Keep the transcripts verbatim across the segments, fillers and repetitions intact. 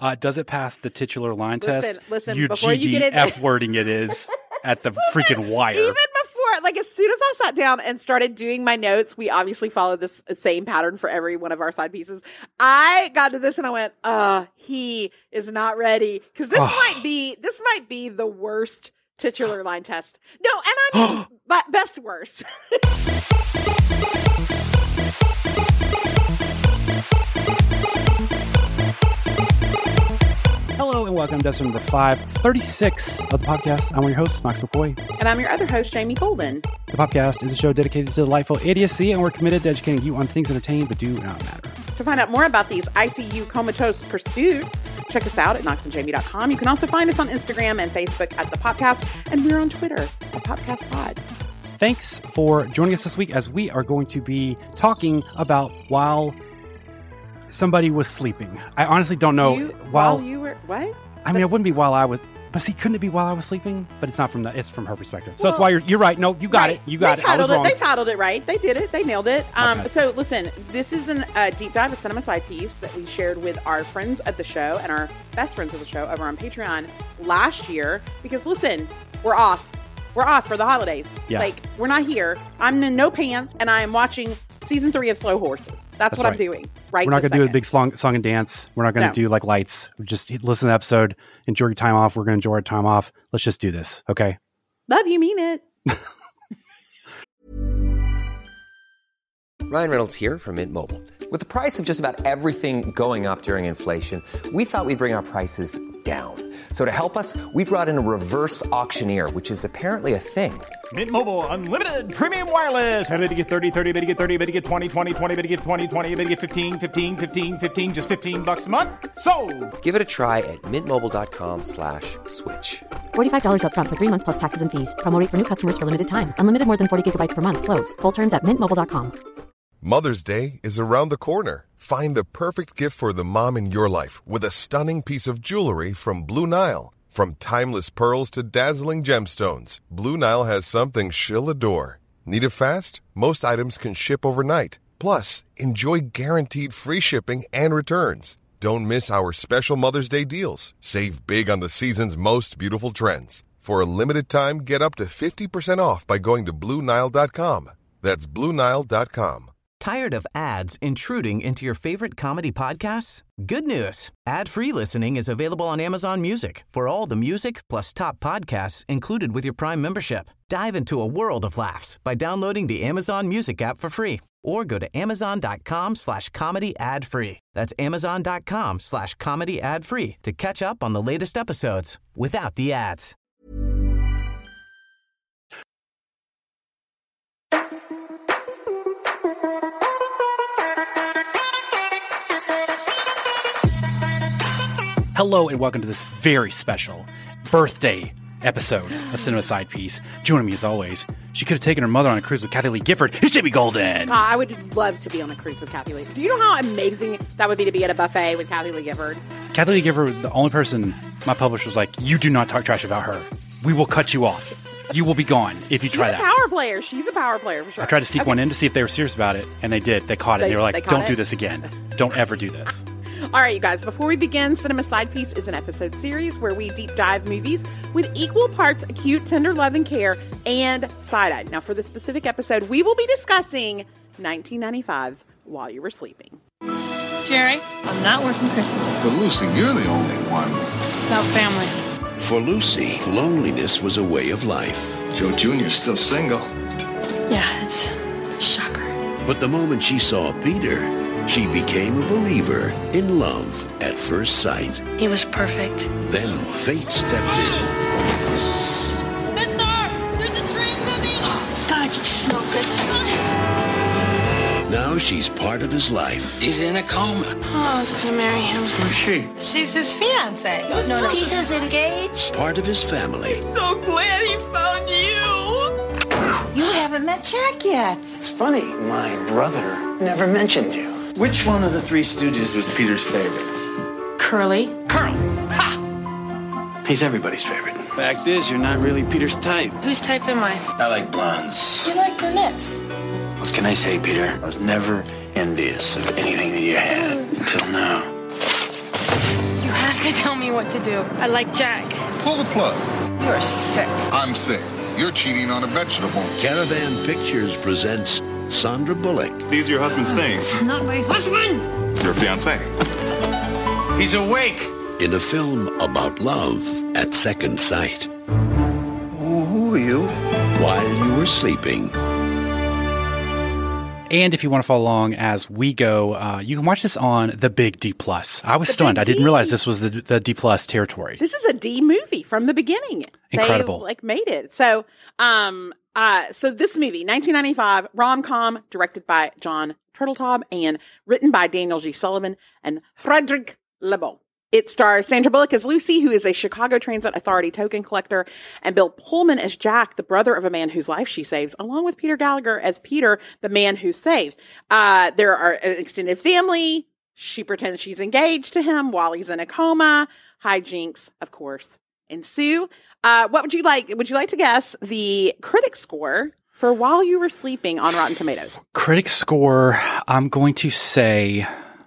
Uh, does it pass the titular line listen, test? Listen, you before G D you get in F-wording it is at the freaking wire. Even before, like as soon as I sat down and started doing my notes, we obviously follow this same pattern for every one of our side pieces. I got to this and I went, uh, he is not ready. Because this might be, this might be the worst titular line test. No, and I mean, but best worst. Hello and welcome to episode number five thirty-six of the podcast. I'm one of your hosts, Knox McCoy. And I'm your other host, Jamie Golden. The podcast is a show dedicated to delightful idiocy, and we're committed to educating you on things that entertain but do not matter. To find out more about these I C U comatose pursuits, check us out at knox and jamie dot com. You can also find us on Instagram and Facebook at The Popcast, and we're on Twitter at Popcast Pod. Thanks for joining us this week as we are going to be talking about while somebody was sleeping. I honestly don't know. You, while, while you were, what? I mean, it wouldn't be while I was, but see, couldn't it be while I was sleeping? But it's not from the, it's from her perspective. So well, that's why you're, you're right. No, you got right. it. You got they it. I was it, wrong. They titled it right. They did it. They nailed it. Um, okay. So listen, this is a uh, deep dive, a cinema side piece that we shared with our friends of the show and our best friends of the show over on Patreon last year. Because listen, we're off. We're off for the holidays. Yeah. Like, we're not here. I'm in no pants, and I am watching season three of Slow Horses. That's, That's what right. I'm doing right We're not going to do a big song, song and dance. We're not going to No. do like lights. Just listen to the episode, enjoy your time off. We're going to enjoy our time off. Let's just do this. Okay. Love you, mean it. Ryan Reynolds here from Mint Mobile. With the price of just about everything going up during inflation, we thought we'd bring our prices down. So to help us, we brought in a reverse auctioneer, which is apparently a thing. Mint Mobile Unlimited Premium Wireless. How to get thirty, thirty, bit to get thirty, bit to get twenty, twenty, twenty, bit to get twenty, twenty, bit to get fifteen, fifteen, fifteen, fifteen, just fifteen bucks a month? Sold! Give it a try at mintmobile.com slash switch. forty-five dollars up front for three months plus taxes and fees. Promo rate for new customers for limited time. Unlimited more than forty gigabytes per month. Slows full terms at mint mobile dot com. Mother's Day is around the corner. Find the perfect gift for the mom in your life with a stunning piece of jewelry from Blue Nile. From timeless pearls to dazzling gemstones, Blue Nile has something she'll adore. Need it fast? Most items can ship overnight. Plus, enjoy guaranteed free shipping and returns. Don't miss our special Mother's Day deals. Save big on the season's most beautiful trends. For a limited time, get up to fifty percent off by going to blue nile dot com. That's blue nile dot com. Tired of ads intruding into your favorite comedy podcasts? Good news. Ad-free listening is available on Amazon Music for all the music plus top podcasts included with your Prime membership. Dive into a world of laughs by downloading the Amazon Music app for free or go to amazon.com slash comedy ad free. That's amazon.com slash comedy ad free to catch up on the latest episodes without the ads. Hello and welcome to this very special birthday episode of Cinema Side Piece. Joining me as always, she could have taken her mother on a cruise with Kathy Lee Gifford. It's Jamie Golden. Uh, I would love to be on a cruise with Kathy Lee. Do you know how amazing that would be to be at a buffet with Kathy Lee Gifford? Kathy Lee Gifford was the only person my publisher was like, you do not talk trash about her. We will cut you off. You will be gone if you try She's that. She's a power player. She's a power player for sure. I tried to sneak okay. one in to see if they were serious about it, and they did. They caught it. They, they were like, they don't it? do this again. Don't ever do this. All right, you guys, before we begin, Cinema Side Piece is an episode series where we deep dive movies with equal parts acute, tender love and care and side-eye. Now, for this specific episode, we will be discussing nineteen ninety-five's While You Were Sleeping. Jerry, I'm not working Christmas. But Lucy, you're the only one. About family. For Lucy, loneliness was a way of life. Joe Junior's still single. Yeah, it's a shocker. But the moment she saw Peter, she became a believer in love at first sight. He was perfect. Then fate stepped in. Mister! There's a train coming! Oh, God, you smell good. Now she's part of his life. He's in a coma. Oh, I was gonna marry him. Who's she? She's his fiancée. No, no, no. Peter's engaged. Part of his family. So glad he found you! You haven't met Jack yet. It's funny, my brother never mentioned you. Which one of the three Stooges was Peter's favorite? Curly. Curly! Ha! He's everybody's favorite. Fact is, you're not really Peter's type. Whose type am I? I like blondes. You like brunettes. What can I say, Peter? I was never envious of anything that you had until now. You have to tell me what to do. I like Jack. Pull the plug. You're sick. I'm sick. You're cheating on a vegetable. Caravan Pictures presents Sandra Bullock. These are your husband's things. Not my husband! Your fiancé. He's awake. In a film about love at second sight. Who are you? While you were sleeping. And if you want to follow along as we go, uh, you can watch this on the Big D Plus. I was The stunned. Big I didn't D. realize this was the the D Plus territory. This is a D movie from the beginning. Incredible. They like made it. So, um, uh, so this movie, nineteen ninety-five rom-com, directed by John Turteltaub and written by Daniel G. Sullivan and Frederick LeBeau. It stars Sandra Bullock as Lucy, who is a Chicago Transit Authority token collector, and Bill Pullman as Jack, the brother of a man whose life she saves, along with Peter Gallagher as Peter, the man who saves. Uh, there are an extended family. She pretends she's engaged to him while he's in a coma. Hijinks, of course, ensue. Uh, what would you like? Would you like to guess the critic score for While You Were Sleeping on Rotten Tomatoes? Critic score, I'm going to say,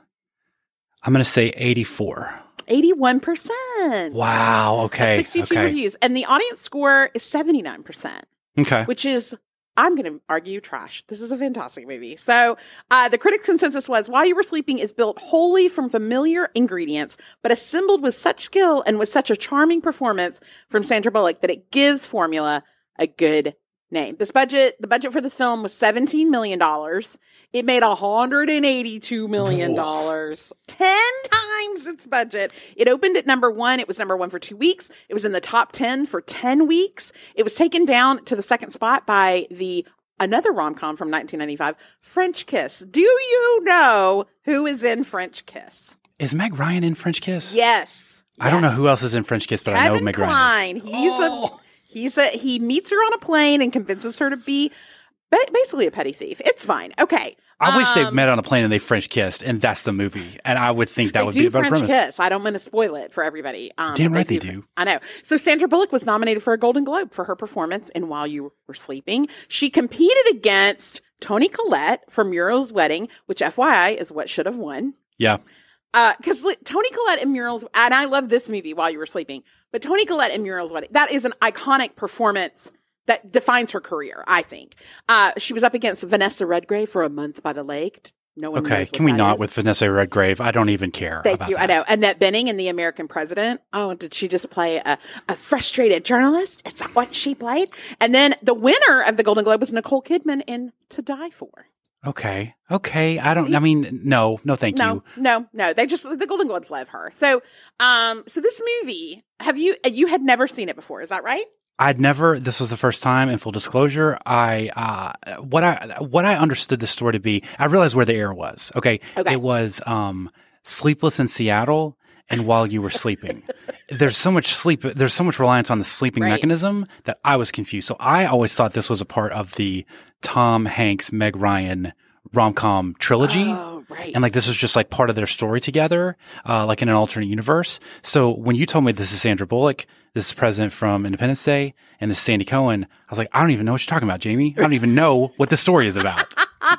I'm going to say eighty-four. eighty-one percent. Wow. Okay. That's sixty-two okay. reviews. And the audience score is seventy-nine percent. Okay. Which is, I'm going to argue, trash. This is a fantastic movie. So uh, the critics' consensus was, While You Were Sleeping is built wholly from familiar ingredients, but assembled with such skill and with such a charming performance from Sandra Bullock that it gives Formula a good name. This budget, the budget for this film was seventeen million dollars. It made one hundred eighty-two million dollars. ten times its budget. It opened at number one. It was number one for two weeks. It was in the top ten for ten weeks. It was taken down to the second spot by the another rom-com from nineteen ninety-five, French Kiss. Do you know who is in French Kiss? Is Meg Ryan in French Kiss? Yes. I don't know who else is in French Kiss, but Kevin I know Meg Ryan Kline. is. He's Oh. a he's a he meets her on a plane and convinces her to be ba- basically a petty thief. It's fine. Okay. I wish they Um, met on a plane and they French kissed, and that's the movie. And I would think that they would do be a better French premise. kiss. I don't want to spoil it for everybody. Um, Damn but right they do. I know. So Sandra Bullock was nominated for a Golden Globe for her performance in While You Were Sleeping. She competed against Toni Collette for Muriel's Wedding, which F Y I is what should have won. Yeah. Because uh, Toni Collette in Muriel's, and I love this movie, While You Were Sleeping, but Toni Collette in Muriel's Wedding, that is an iconic performance that defines her career, I think. Uh, she was up against Vanessa Redgrave for A Month by the Lake. No one Okay. knows what Can we that not is. with Vanessa Redgrave? I don't even care. Thank about you. that. I know. Annette Bening in The American President. Oh, did she just play a, a frustrated journalist? Is that what she played? And then the winner of the Golden Globe was Nicole Kidman in To Die For. Okay. Okay. I don't, I mean, no, no, thank no, you. No, no, They just, the Golden Globes love her. So, um, so this movie, have you, you had never seen it before. Is that right? I'd never, this was the first time, in full disclosure, I, uh, what I, what I understood the story to be, I realized where the error was. Okay. Okay. It was, um, Sleepless in Seattle and While You Were Sleeping. There's so much sleep, there's so much reliance on the sleeping Right. mechanism that I was confused. So I always thought this was a part of the Tom Hanks, Meg Ryan rom-com trilogy. Oh, right. And like this was just like part of their story together, uh, like in an alternate universe. So when you told me this is Sandra Bullock, this is President from Independence Day, and this is Sandy Cohen, I was like, I don't even know what you're talking about, Jamie. I don't even know what the story is about.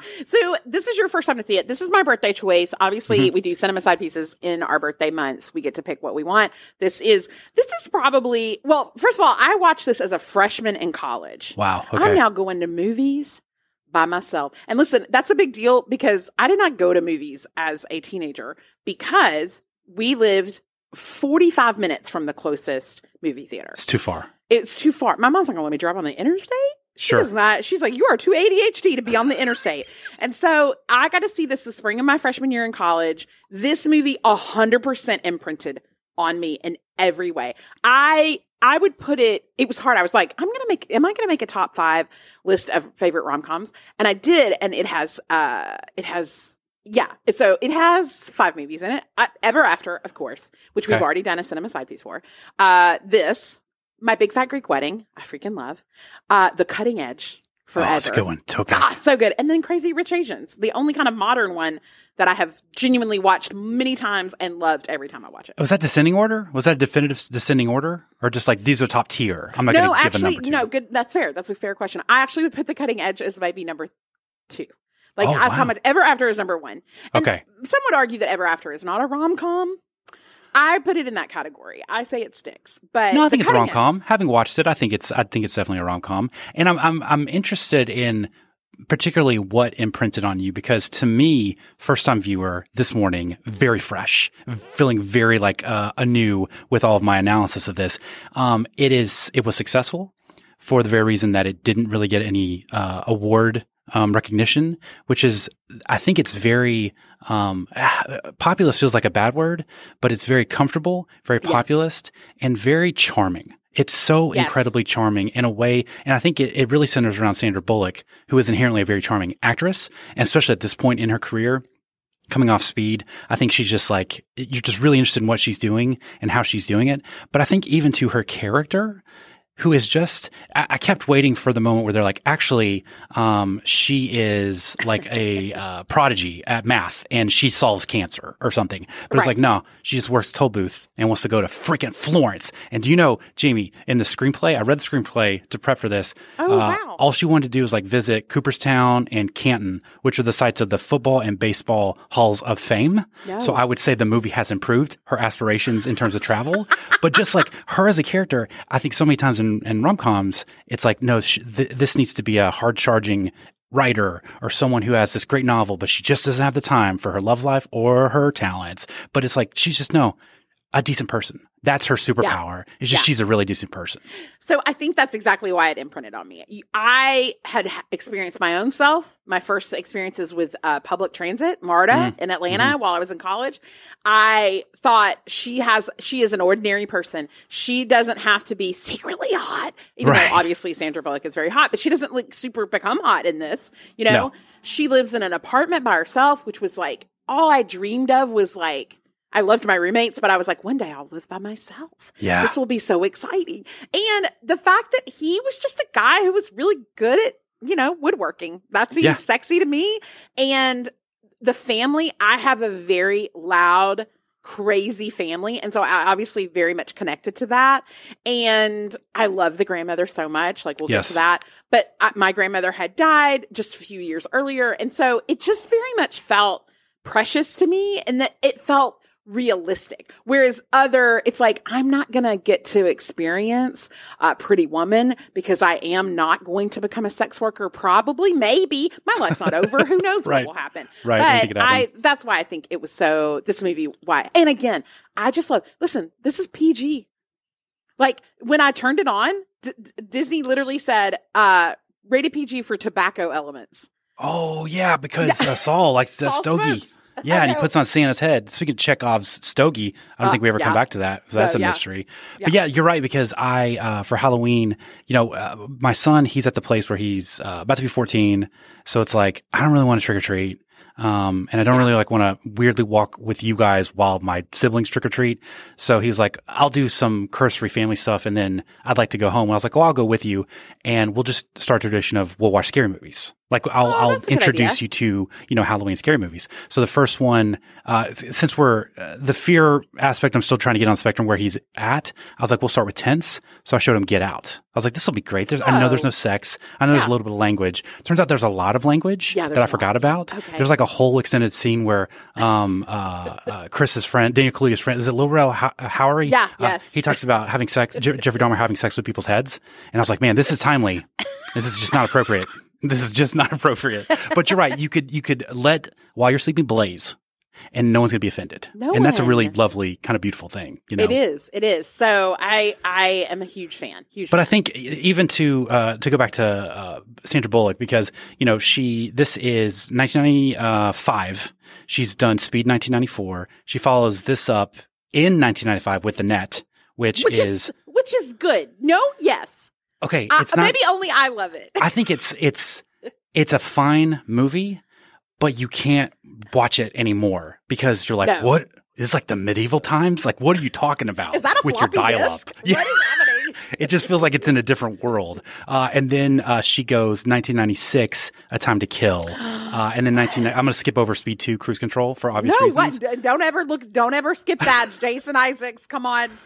So this is your first time to see it. This is my birthday choice. Obviously, Mm-hmm. we do cinema side pieces in our birthday months. We get to pick what we want. This is this is probably well. First of all, I watched this as a freshman in college. Wow. Okay. I'm now going to movies by myself. And listen, that's a big deal because I did not go to movies as a teenager because we lived forty-five minutes from the closest movie theater. It's too far. It's too far. My mom's not going to let me drive on the interstate. She Sure. does not. She's like, you are too A D H D to be on the interstate. And so I got to see this the spring of my freshman year in college. This movie one hundred percent imprinted on me in every way. I I would put it, it was hard. I was like, I'm going to make, am I going to make a top five list of favorite rom-coms? And I did. And it has, uh, it has, yeah. So it has five movies in it. I, Ever After, of course, which we've Okay. already done a cinema side piece for. Uh, this, My Big Fat Greek Wedding, I freaking love. Uh, The Cutting Edge, Forever. Oh, it's a good one. Okay. Ah, so good. And then Crazy Rich Asians, the only kind of modern one that I have genuinely watched many times and loved every time I watch it. Was that descending order? Was that a definitive descending order? Or just like, these are top tier? I'm not no, going to give a actually, number to no, good. That's fair. That's a fair question. I actually would put The Cutting Edge as maybe number two. Like, Oh, that's how wow. much Ever After is number one. And Okay. some would argue that Ever After is not a rom-com. I put it in that category. I say it sticks, but no, I think it's a cutting rom com. Having watched it, I think it's I think it's definitely a rom com, and I'm I'm I'm interested in particularly what imprinted on you, because to me, first time viewer this morning, very fresh, feeling very like uh, anew with all of my analysis of this. Um, it is it was successful for the very reason that it didn't really get any uh, award um, recognition, which is I think it's very um, populist feels like a bad word, but it's very comfortable, very populist, yes. and very charming. It's so yes. incredibly charming in a way. And I think it, it really centers around Sandra Bullock, who is inherently a very charming actress. And especially at this point in her career, coming off Speed, I think she's just like, you're just really interested in what she's doing and how she's doing it. But I think even to her character, who is just, I, I kept waiting for the moment where they're like, actually, um, she is like a uh, prodigy at math and she solves cancer or something. But right. it's like, no, she just works toll booth and wants to go to freaking Florence. And do you know, Jamie, in the screenplay, I read the screenplay to prep for this. Oh, uh, wow. All she wanted to do was like visit Cooperstown and Canton, which are the sites of the football and baseball halls of fame. No. So I would say the movie has improved her aspirations in terms of travel. But just like her as a character, I think so many times in and rom-coms, it's like, no, sh- th- this needs to be a hard-charging writer or someone who has this great novel, but she just doesn't have the time for her love life or her talents. But it's like, she's just, no, a decent person. That's her superpower. Yeah. It's just, yeah. she's a really decent person. So I think that's exactly why it imprinted on me. I had experienced my own self. My first experiences with uh, public transit, MARTA mm-hmm. in Atlanta mm-hmm. while I was in college. I thought she has, she is an ordinary person. She doesn't have to be secretly hot, even right. though obviously Sandra Bullock is very hot, but she doesn't like super become hot in this. You know, no. She lives in an apartment by herself, which was like, all I dreamed of was like, I loved my roommates, but I was like, one day I'll live by myself. Yeah. This will be so exciting. And the fact that he was just a guy who was really good at, you know, woodworking. That seemed yeah. sexy to me. And the family, I have a very loud, crazy family. And so I obviously very much connected to that. And I love the grandmother so much. Like we'll yes. get to that. But I, my grandmother had died just a few years earlier. And so it just very much felt precious to me, and that it felt realistic. Whereas other, it's like, I'm not going to get to experience uh, Pretty Woman because I am not going to become a sex worker. Probably, maybe. My life's not over. Who knows right. what will happen. Right. But I, that's why I think it was so, this movie, why. And again, I just love, listen, this is P G. Like when I turned it on, D- Disney literally said, uh, rated P G for tobacco elements. Oh yeah, because yeah. uh, Saul likes that stogie. Smokes. Yeah, and he puts on Santa's head. Speaking of Chekhov's stogie, I don't uh, think we ever yeah. come back to that. So that's uh, a yeah. mystery. Yeah. But yeah, you're right, because I, uh, for Halloween, you know, uh, my son, he's at the place where he's uh, about to be fourteen. So it's like, I don't really want to trick or treat. Um, and I don't yeah. really like want to weirdly walk with you guys while my siblings trick or treat. So he was like, I'll do some curse-free family stuff, and then I'd like to go home. And I was like, oh, I'll go with you, and we'll just start a tradition of we'll watch scary movies. Like I'll, oh, I'll introduce you to, you know, Halloween scary movies. So the first one, uh, since we're, uh, the fear aspect, I'm still trying to get on the spectrum where he's at. I was like, we'll start with Tense. So I showed him Get Out. I was like, this will be great. There's, oh. I know there's no sex. I know yeah. there's a little bit of language. Turns out there's a lot of language yeah, that I forgot about. Okay. There's like a whole extended scene where, um, uh, uh, Chris's friend, Daniel Kaluuya's friend, is it Lil Rel Ho- Howery? Yeah, uh, yes. He talks about having sex, Je- Jeffrey Dahmer having sex with people's heads. And I was like, man, this is timely. This is just not appropriate. This is just not appropriate. But you're right. You could you could let While You're Sleeping blaze, and no one's going to be offended. No and that's a one. really lovely, kind of beautiful thing. You know, it is. It is. So I I am a huge fan. Huge. But fan. I think even to uh, to go back to uh, Sandra Bullock, because you know she this is nineteen ninety-five. She's done Speed nineteen ninety-four. She follows this up in nineteen ninety-five with The Net, which, which is, is which is good. No, yes. Okay, uh, it's not, maybe only I love it. I think it's it's it's a fine movie, but you can't watch it anymore because you're like, no. what? It's like the medieval times. Like, what are you talking about? Is that a with your floppy dial-up? disk? Yeah. What is happening? It just feels like it's in a different world. Uh, and then uh, she goes nineteen ninety-six, A Time to Kill, uh, and then nineteen. I'm going to skip over Speed two, Cruise Control for obvious no, reasons. What? Don't ever look. Don't ever skip that. Jason Isaacs, come on.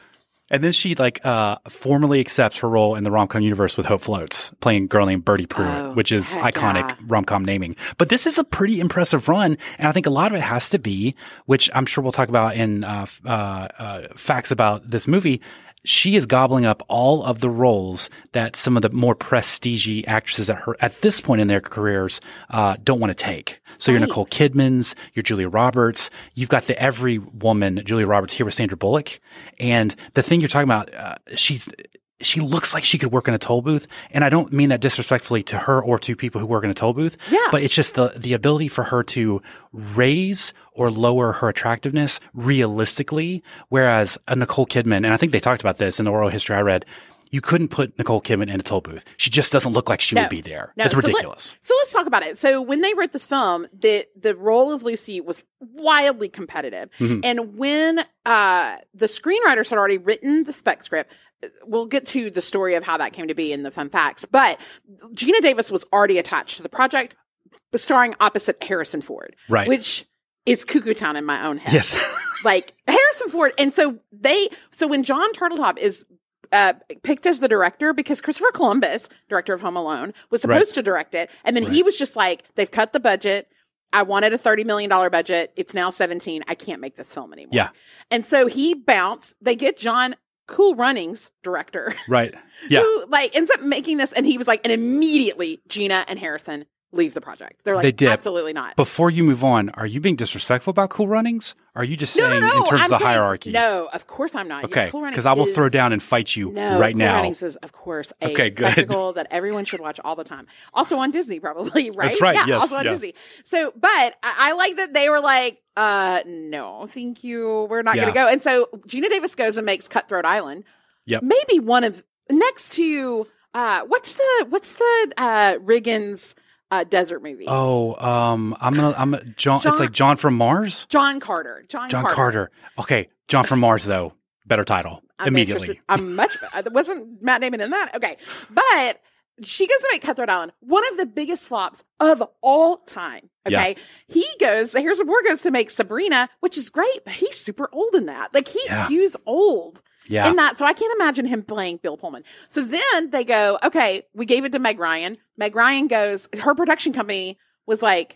And then she like uh, formally accepts her role in the rom-com universe with Hope Floats, playing a girl named Bertie Pruitt, Oh, which is heck iconic yeah. rom-com naming. But this is a pretty impressive run, and I think a lot of it has to be, which I'm sure we'll talk about in uh, uh, uh, facts about this movie. She is gobbling up all of the roles that some of the more prestige actresses at her at this point in their careers uh, don't want to take. So Right. you're Nicole Kidman's, you're Julia Roberts. You've got the every woman Julia Roberts here with Sandra Bullock, and the thing you're talking about, uh, she's. She looks like she could work in a toll booth. And I don't mean that disrespectfully to her or to people who work in a toll booth. Yeah. But it's just the, the ability for her to raise or lower her attractiveness realistically. Whereas a Nicole Kidman, and I think they talked about this in the oral history I read, you couldn't put Nicole Kidman in a toll booth. She just doesn't look like she No. would be there. No, It's so let- ridiculous. So, let's talk about it. So when they wrote this film, the the role of Lucy was wildly competitive. Mhm. And when uh, the screenwriters had already written the spec script, we'll get to the story of how that came to be in the fun facts. But Gina Davis was already attached to the project, starring opposite Harrison Ford, Right. which is cuckoo town in my own head. Yes. Like Harrison Ford. And so they, so when John Turteltaub is uh, picked as the director, because Christopher Columbus, director of Home Alone, was supposed Right. to direct it. And then Right. he was just like, they've cut the budget. I wanted a thirty million dollars budget. It's now seventeen. I can't make this film anymore. Yeah. And so he bounced. They get John Cool Runnings, director, Right. Yeah. who like ends up making this. And he was like, and immediately Gina and Harrison leave the project. They're like, They did. absolutely not. Before you move on, are you being disrespectful about Cool Runnings? Are you just No, saying no, no. in terms I'm of the saying- hierarchy? No, of course I'm not. Yeah, Okay. Cool Runnings Because I will is- throw down and fight you No, right Cool now. Runnings is, of course, a Okay, good. spectacle that everyone should watch all the time. Also on Disney, probably, right? That's right, Yeah, yes, also on yeah. Disney. So, but I, I like that they were like, uh, no, thank you. We're not Yeah. going to go. And so Gina Davis goes and makes Cutthroat Island. Yep. Maybe one of, next to, uh, what's the, what's the, uh, Riggins, uh, desert movie? Oh, um, I'm gonna, I'm a, John, John- It's like John from Mars. John Carter. John, John Carter. Carter. Okay, John from Mars though. Better title I'm immediately. interested- I'm much better. Wasn't Matt Damon in that? Okay. But she goes to make Cutthroat Island, one of the biggest flops of all time. Okay. Yeah. He goes, Harrison Ford goes to make Sabrina, which is great, but he's super old in that. Like he Yeah. skews old Yeah. in that. So I can't imagine him playing Bill Pullman. So then they go, okay, we gave it to Meg Ryan. Meg Ryan goes, her production company was like,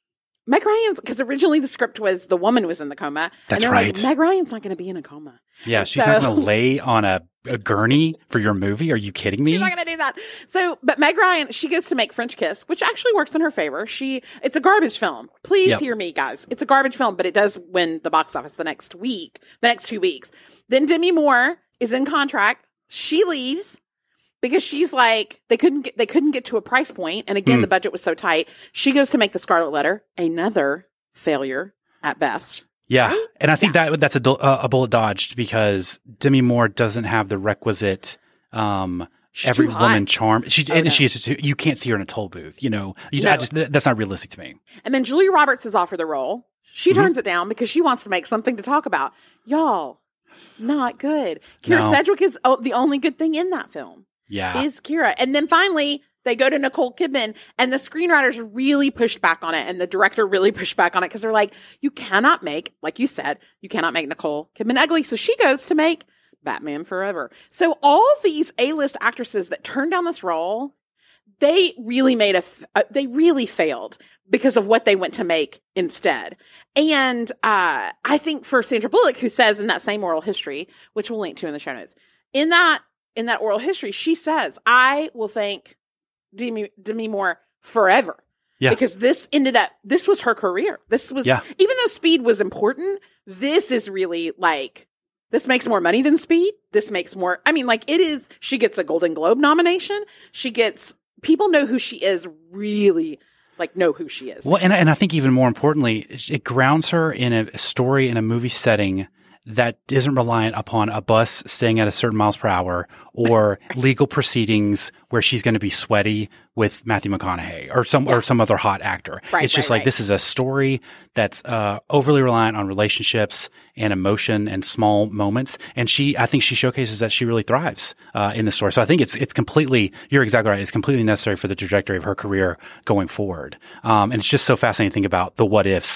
Meg Ryan's, because originally the script was the woman was in the coma. That's and they're right. like, Meg Ryan's not going to be in a coma. Yeah, she's So- not going to lay on a, a gurney for your movie. Are you kidding me? She's not going to do that. So, but Meg Ryan, she goes to make French Kiss, which actually works in her favor. She, it's a garbage film. Please Yep. hear me, guys. It's a garbage film, but it does win the box office the next week, the next two weeks. Then Demi Moore is in contract. She leaves because she's like, they couldn't get, they couldn't get to a price point. And again, Mm. the budget was so tight. She goes to make The Scarlet Letter, another failure at best. Yeah, and I think that that's a, do- uh, a bullet dodged because Demi Moore doesn't have the requisite um, She's every too hot. woman charm. She's Oh, and no. she is too, you can't see her in a toll booth. You know, you, I No. just th- that's not realistic to me. And then Julia Roberts is offered the role. She Mm-hmm. turns it down because she wants to make something to talk about. Y'all, not good. Kira No. Sedgwick is oh, the only good thing in that film. Yeah, Is Kira. And then finally, they go to Nicole Kidman, and the screenwriters really pushed back on it, and the director really pushed back on it because they're like, you cannot make, like you said, you cannot make Nicole Kidman ugly. So she goes to make Batman Forever. So all these A-list actresses that turned down this role, they really made a, f- uh, they really failed because of what they went to make instead. And uh, I think for Sandra Bullock, who says in that same oral history, which we'll link to in the show notes, in that in that oral history, she says, I will thank Demi, Demi Moore forever. Yeah. Because this ended up, this was her career. This was, Yeah. even though Speed was important, this is really like, this makes more money than Speed. This makes more, I mean, like it is, she gets a Golden Globe nomination. She gets, people know who she is, really like know who she is. Well, and and I think even more importantly, it grounds her in a story in a movie setting that isn't reliant upon a bus staying at a certain miles per hour or legal proceedings where she's going to be sweaty with Matthew McConaughey or some or some other hot actor. Right, it's just right, like right. this is a story that's uh, overly reliant on relationships and emotion and small moments. And she, I think, she showcases that she really thrives uh, in the story. So I think it's it's completely. You're exactly right. It's completely necessary for the trajectory of her career going forward. Um, and it's just so fascinating to think about the what ifs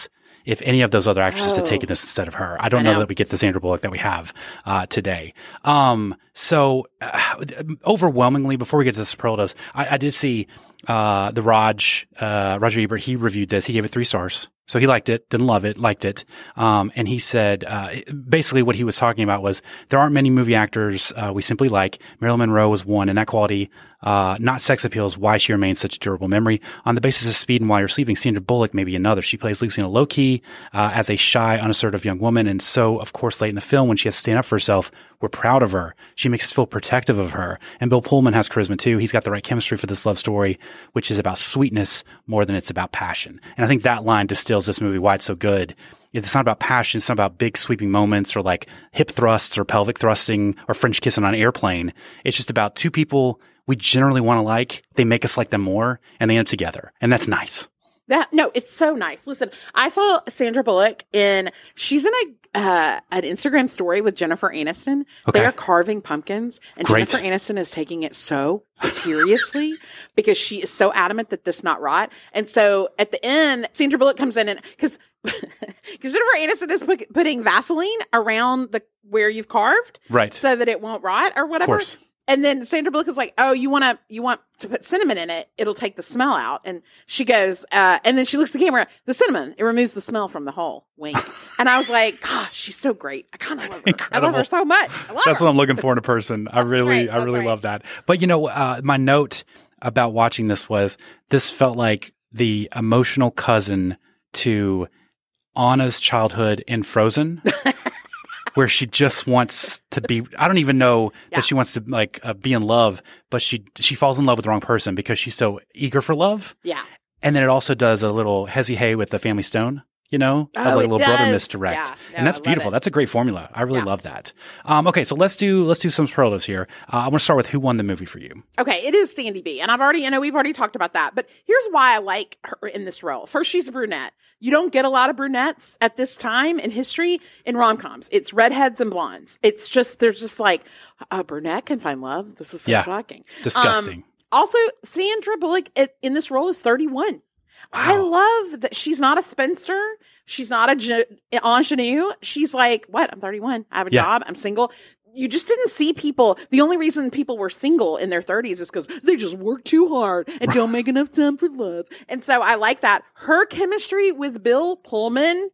if any of those other actresses Oh. had taken this instead of her. I don't I know. know. that we get the Sandra Bullock that we have uh, today. Um, so uh, overwhelmingly, before we get to the superlatives, I, I did see uh, the Raj uh, Roger Ebert. He reviewed this. He gave it three stars. So he liked it, didn't love it, liked it. Um, and he said, uh, basically what he was talking about was there aren't many movie actors uh, we simply like. Marilyn Monroe was one, and that quality, uh, not sex appeal, is why she remains such a durable memory. On the basis of Speed and While You're Sleeping, Sandra Bullock may be another. She plays Lucy in a low-key uh, as a shy, unassertive young woman. And so, of course, late in the film, when she has to stand up for herself, we're proud of her. She makes us feel protective of her. And Bill Pullman has charisma too. He's got the right chemistry for this love story, which is about sweetness more than it's about passion. And I think that line distills this movie, why it's so good. It's not about passion. It's not about big sweeping moments or like hip thrusts or pelvic thrusting or French kissing on an airplane. It's just about two people we generally want to like. They make us like them more, and they end up together. And that's nice. That no, it's so nice. Listen, I saw Sandra Bullock in, she's in a uh, an Instagram story with Jennifer Aniston. Okay. They're carving pumpkins, and Great. Jennifer Aniston is taking it so seriously because she is so adamant that this not rot. And so at the end, Sandra Bullock comes in and because because Jennifer Aniston is put, putting Vaseline around the where you've carved, Right. so that it won't rot or whatever. course. And then Sandra Bullock is like, "Oh, you want to you want to put cinnamon in it? It'll take the smell out." And she goes, uh, and then she looks at the camera. The cinnamon, it removes the smell from the whole. Wink. And I was like, "Gosh, she's so great. I kind of love her. Incredible. I love her so much. I love That's her." what I'm looking for in a person. I really, right, I that's really right. love that. But you know, uh, my note about watching this was this felt like the emotional cousin to Anna's childhood in Frozen. Where she just wants to be, I don't even know Yeah. that she wants to like uh, be in love, but she, she falls in love with the wrong person because she's so eager for love. Yeah. And then it also does a little hezzy hey with the Family Stone, you know, Oh, of like a it little brother does. misdirect. Yeah. No, and that's I love beautiful. it. That's a great formula. I really Yeah. love that. Um, okay. So let's do, let's do some superlatives here. Uh, I want to start with who won the movie for you. Okay, it is Sandy B. And I've already, you know, we've already talked about that. But here's why I like her in this role. First, she's a brunette. You don't get a lot of brunettes at this time in history in rom-coms. It's redheads and blondes. It's just, there's just like, a brunette can find love. This is so Yeah. shocking. Disgusting. Um, also, Sandra Bullock at- in this role is thirty-one. I love that she's not a spinster. She's not a ge- ingenue. She's like, what? I'm thirty-one. I have a Yeah. job. I'm single. You just didn't see people. The only reason people were single in their thirties is because they just work too hard and don't make enough time for love. And so I like that. Her chemistry with Bill Pullman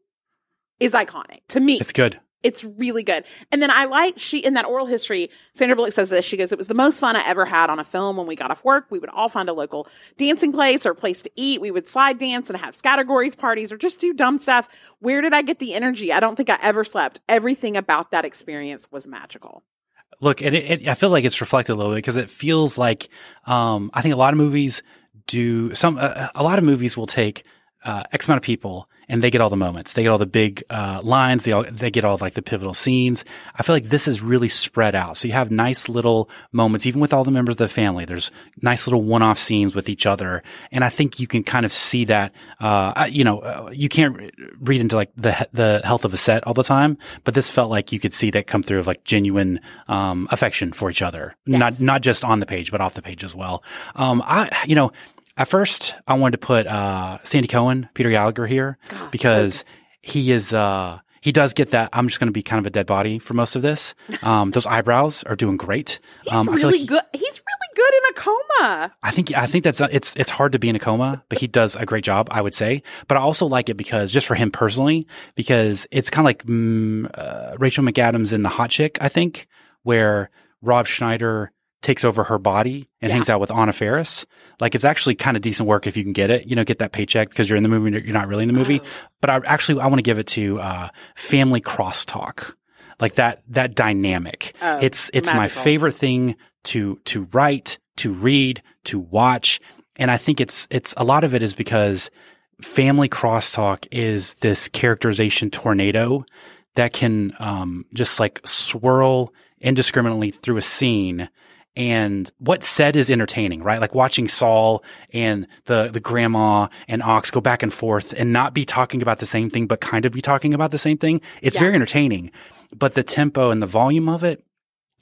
is iconic to me. It's good. It's really good. And then I like she, in that oral history, Sandra Bullock says this. She goes, "It was the most fun I ever had on a film. When we got off work, we would all find a local dancing place or place to eat. We would slide dance and have categories parties or just do dumb stuff. Where did I get the energy? I don't think I ever slept. Everything about that experience was magical." Look, and it, it, I feel like it's reflected a little bit because it feels like, um, I think a lot of movies do some, uh, a lot of movies will take, uh, X amount of people and they get all the moments. They get all the big, uh, lines. They all, they get all like the pivotal scenes. I feel like this is really spread out. So you have nice little moments, even with all the members of the family. There's nice little one-off scenes with each other. And I think you can kind of see that, uh, you know, uh, you can't read into like the, the health of a set all the time, but this felt like you could see that come through of like genuine, um, affection for each other. Yes. Not, not just on the page, but off the page as well. Um, I, you know, at first, I wanted to put uh, Sandy Cohen, Peter Gallagher here God, because he is uh, he does get that. I'm just going to be kind of a dead body for most of this. Um, those eyebrows are doing great. He's um, I feel really like he- good. He's really good in a coma. I think I think that's it's it's hard to be in a coma, but he does a great job, I would say. But I also like it because just for him personally, because it's kind of like mm, uh, Rachel McAdams in The Hot Chick, I think, where Rob Schneider takes over her body and Yeah. hangs out with Anna Faris. Like it's actually kind of decent work if you can get it, you know, get that paycheck because you're in the movie, you're not really in the movie. Oh. But I actually, I want to give it to, uh, family crosstalk, like that, that dynamic. Oh, it's, it's my magical. favorite thing to, to write, to read, to watch. And I think it's, it's a lot of it is because family crosstalk is this characterization tornado that can, um, just like swirl indiscriminately through a scene. And what's said is entertaining, right? Like watching Saul and the, the grandma and Ox go back and forth and not be talking about the same thing, but kind of be talking about the same thing. It's Yeah. very entertaining, but the tempo and the volume of it,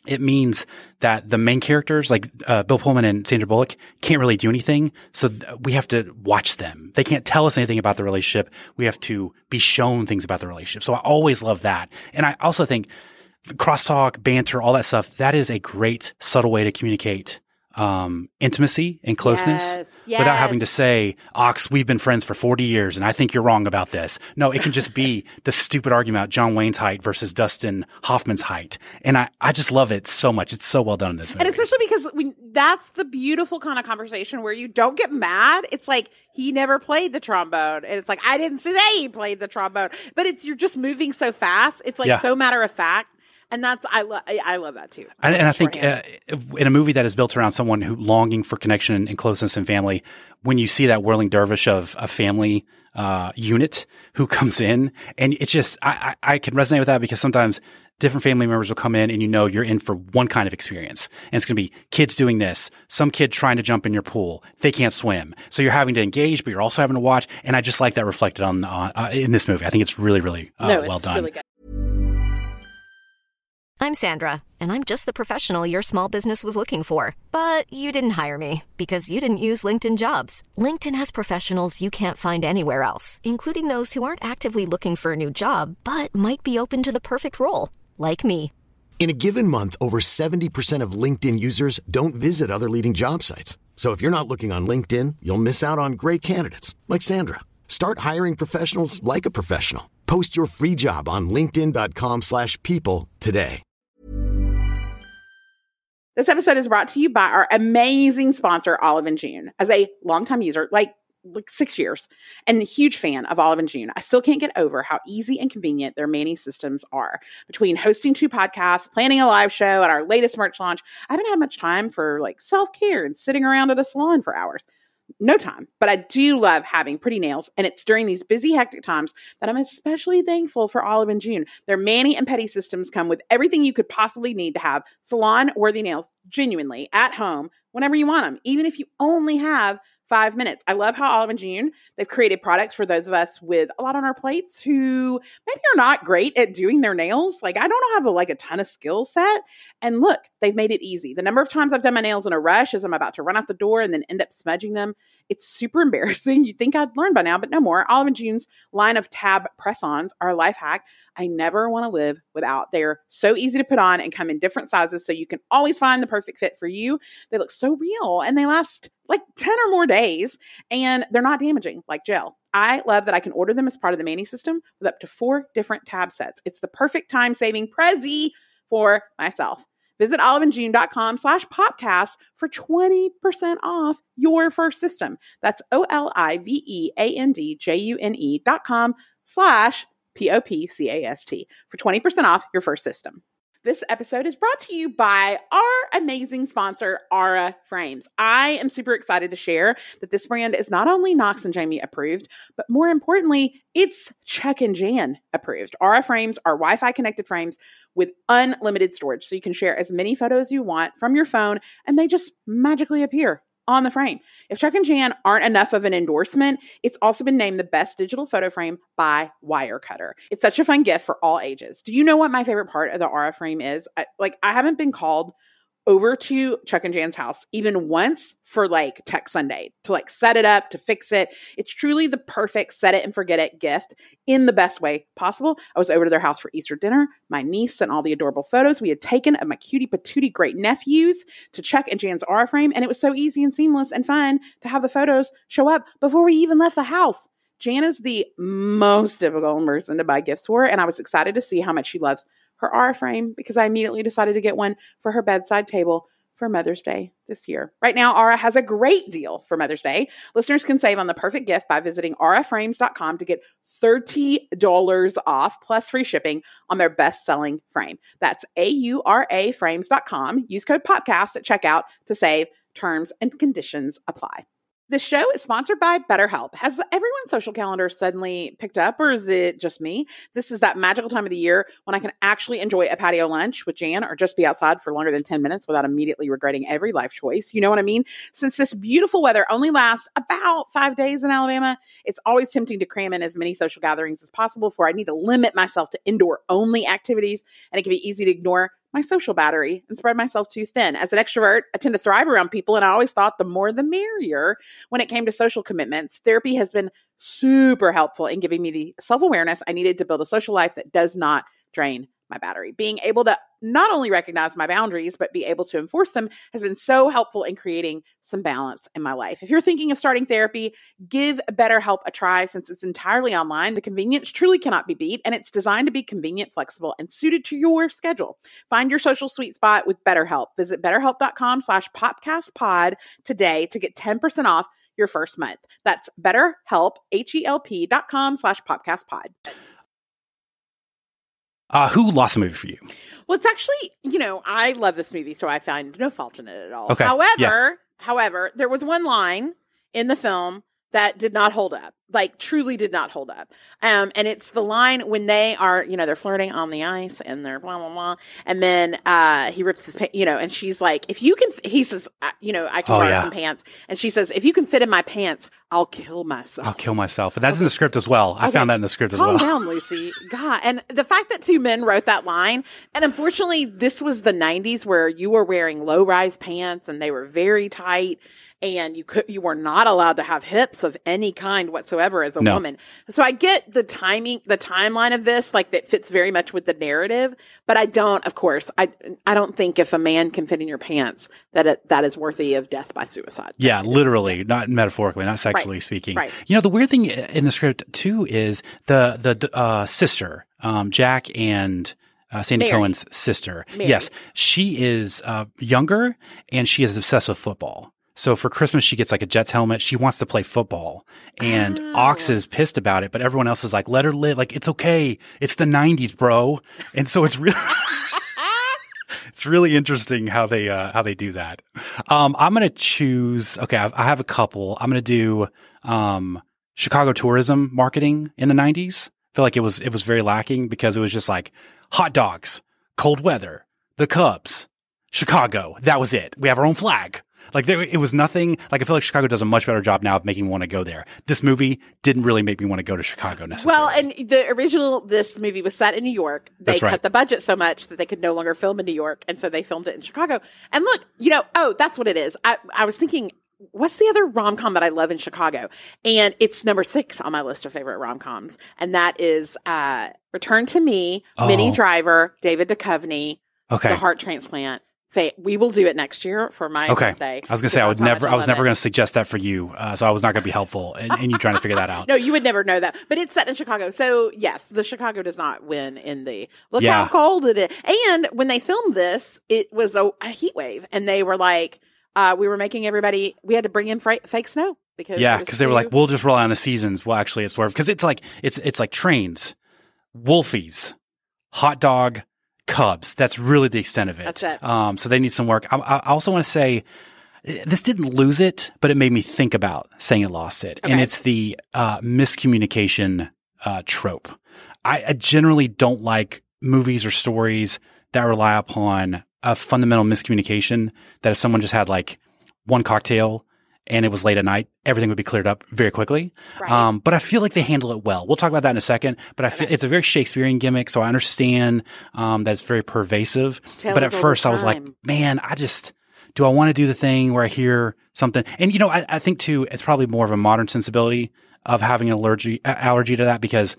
it means that the main characters, like uh, Bill Pullman and Sandra Bullock, can't really do anything. So th- we have to watch them. They can't tell us anything about the relationship. We have to be shown things about the relationship. So I always love that. And I also think crosstalk, banter, all that stuff, that is a great subtle way to communicate um, intimacy and closeness yes, yes. without having to say, Ox, we've been friends for forty years and I think you're wrong about this. No, it can just be the stupid argument about John Wayne's height versus Dustin Hoffman's height. And I, I just love it so much. It's so well done in this movie. And especially because we, that's the beautiful kind of conversation where you don't get mad. It's like, he never played the trombone. And it's like, I didn't say he played the trombone. But it's, you're just moving so fast. It's like yeah. so matter of fact. And that's, I love, I love that too. I and, and I think uh, in a movie that is built around someone who longing for connection and closeness and family, when you see that whirling dervish of a family uh, unit who comes in, and it's just, I, I, I can resonate with that because sometimes different family members will come in and you know you're in for one kind of experience. And it's going to be kids doing this, some kid trying to jump in your pool. They can't swim. So you're having to engage, but you're also having to watch. And I just like that reflected on uh, uh, in this movie. I think it's really, really uh, no, well it's done. Really good. I'm Sandra, and I'm just the professional your small business was looking for. But you didn't hire me because you didn't use LinkedIn Jobs. LinkedIn has professionals you can't find anywhere else, including those who aren't actively looking for a new job, but might be open to the perfect role, like me. In a given month, over seventy percent of LinkedIn users don't visit other leading job sites. So if you're not looking on LinkedIn, you'll miss out on great candidates, like Sandra. Start hiring professionals like a professional. Post your free job on linkedin.com slash people today. This episode is brought to you by our amazing sponsor, Olive and June. As a longtime user, like, like six years, and a huge fan of Olive and June, I still can't get over how easy and convenient their Manny systems are. Between hosting two podcasts, planning a live show, and our latest merch launch, I haven't had much time for like self-care and sitting around at a salon for hours. No time, but I do love having pretty nails, and it's during these busy, hectic times that I'm especially thankful for Olive and June. Their Manny and Petty systems come with everything you could possibly need to have salon-worthy nails genuinely at home whenever you want them, even if you only have five minutes. I love how Olive and June, they've created products for those of us with a lot on our plates who maybe are not great at doing their nails. Like, I don't have a, like a ton of skill set. And look, they've made it easy. The number of times I've done my nails in a rush as I'm about to run out the door and then end up smudging them, it's super embarrassing. You'd think I'd learned by now, but no more. Olive and June's line of tab press-ons are a life hack I never want to live without. They're so easy to put on and come in different sizes, so you can always find the perfect fit for you. They look so real, and they last like ten or more days, and they're not damaging like gel. I love that I can order them as part of the Manny system with up to four different tab sets. It's the perfect time-saving Prezi for myself. Visit oliveandjune.com slash podcast for twenty percent off your first system. That's O-L-I-V-E-A-N-D-J-U-N-E dot com slash P O P C A S T for twenty percent off your first system. This episode is brought to you by our amazing sponsor, Aura Frames. I am super excited to share that this brand is not only Knox and Jamie approved, but more importantly, it's Chuck and Jan approved. Aura Frames are Wi-Fi connected frames with unlimited storage, so you can share as many photos you want from your phone, and they just magically appear on the frame. If Chuck and Jan aren't enough of an endorsement, it's also been named the best digital photo frame by Wirecutter. It's such a fun gift for all ages. Do you know what my favorite part of the Aura frame is? I, like, I haven't been called over to Chuck and Jan's house even once for like Tech Sunday to like set it up, to fix it. It's truly the perfect set it and forget it gift in the best way possible. I was over to their house for Easter dinner. My niece sent all the adorable photos we had taken of my cutie patootie great nephews to Chuck and Jan's Aura frame. And it was so easy and seamless and fun to have the photos show up before we even left the house. Jan is the most difficult person to buy gifts for, and I was excited to see how much she loves her Aura frame because I immediately decided to get one for her bedside table for Mother's Day this year. Right now, Aura has a great deal for Mother's Day. Listeners can save on the perfect gift by visiting aura frames dot com to get thirty dollars off plus free shipping on their best-selling frame. That's A U R A frames dot com. Use code podcast at checkout to save. Terms and conditions apply. The show is sponsored by BetterHelp. Has everyone's social calendar suddenly picked up, or is it just me? This is that magical time of the year when I can actually enjoy a patio lunch with Jan or just be outside for longer than ten minutes without immediately regretting every life choice. You know what I mean? Since this beautiful weather only lasts about five days in Alabama, it's always tempting to cram in as many social gatherings as possible, for I need to limit myself to indoor-only activities, and it can be easy to ignore my social battery and spread myself too thin. As an extrovert, I tend to thrive around people, and I always thought the more the merrier when it came to social commitments. Therapy has been super helpful in giving me the self-awareness I needed to build a social life that does not drain my battery. Being able to not only recognize my boundaries, but be able to enforce them has been so helpful in creating some balance in my life. If you're thinking of starting therapy, give BetterHelp a try. Since it's entirely online, the convenience truly cannot be beat, and it's designed to be convenient, flexible, and suited to your schedule. Find your social sweet spot with BetterHelp. Visit betterhelp.com slash popcastpod today to get ten percent off your first month. That's BetterHelp, H-E-L-P dot com slash popcastpod. Uh, who lost a movie for you? Well, it's actually, you know, I love this movie, so I find no fault in it at all. Okay. However, Yeah. however, there was one line in the film that did not hold up, like truly did not hold up. Um, and it's the line when they are, you know, they're flirting on the ice and they're blah, blah, blah. And then, uh, he rips his, pa- you know, and she's like, if you can, he says, uh, you know, I can Oh, borrow yeah. some pants. And she says, if you can fit in my pants, I'll kill myself. I'll kill myself. But that's in the script as well. I Okay. found that in the script as Calm well. down, Lucy. God. And the fact that two men wrote that line, and unfortunately, this was the nineties where you were wearing low-rise pants and they were very tight, and you could you were not allowed to have hips of any kind whatsoever as a No. woman. So I get the timing, the timeline of this, like that fits very much with the narrative, but I don't, of course, I I don't think if a man can fit in your pants that it, that is worthy of death by suicide. Yeah, literally, not metaphorically, not sexually Right, speaking. right. You know, the weird thing in the script too is the the uh, sister, um, Jack and uh, Sandy Mary. Cohen's sister. Mary. Yes, she is uh, younger and she is obsessed with football. So for Christmas, she gets like a Jets helmet. She wants to play football, and Oh. Ox is pissed about it, but everyone else is like, "Let her live. Like it's okay. It's the nineties, bro." And so it's really. It's really interesting how they uh, how they do that. Um, I'm gonna choose. Okay, I, I have a couple. I'm gonna do um, Chicago tourism marketing in the nineties. I feel like it was it was very lacking because it was just like hot dogs, cold weather, the Cubs, Chicago. That was it. We have our own flag. Like there, it was nothing. Like I feel like Chicago does a much better job now of making me want to go there. This movie didn't really make me want to go to Chicago necessarily. Well, and the original, this movie was set in New York. They That's right. cut the budget so much that they could no longer film in New York. And so they filmed it in Chicago. And look, you know, oh, that's what it is. I, I was thinking, what's the other rom-com that I love in Chicago? And it's number six on my list of favorite rom-coms. And that is uh, Return to Me, Oh. Minnie Driver, David Duchovny, Okay. The Heart Transplant. Fa- We will do it next year for my Okay. birthday. I was gonna say I would That's how much never. I was love never it. going to suggest that for you, uh, so I was not going to be helpful in, in you trying to figure that out. No, you would never know that. But it's set in Chicago. So, yes, the Chicago does not win in the look Yeah. how cold it is. And when they filmed this, it was a, a heat wave. And they were like, uh, we were making everybody, we had to bring in fra- fake snow. because Yeah, it was because they were too- like, we'll just rely on the seasons. Well, actually, it's sort of because it's like it's it's like trains, Wolfies, hot dog, Cubs. That's really the extent of it. That's it. Um, so they need some work. I, I also want to say this didn't lose it, but it made me think about saying it lost it, and Okay. it's the uh, miscommunication uh, trope. I, I generally don't like movies or stories that rely upon a fundamental miscommunication. That if someone just had like one cocktail and it was late at night, everything would be cleared up very quickly. Right. Um, but I feel like they handle it well. We'll talk about that in a second. But I feel it's a very Shakespearean gimmick, so I understand um, that it's very pervasive. Tell but us at all the first, I was like, time. man, I just do I want to do the thing where I hear something? And you know, I, I think too, it's probably more of a modern sensibility of having an allergy uh, allergy to that because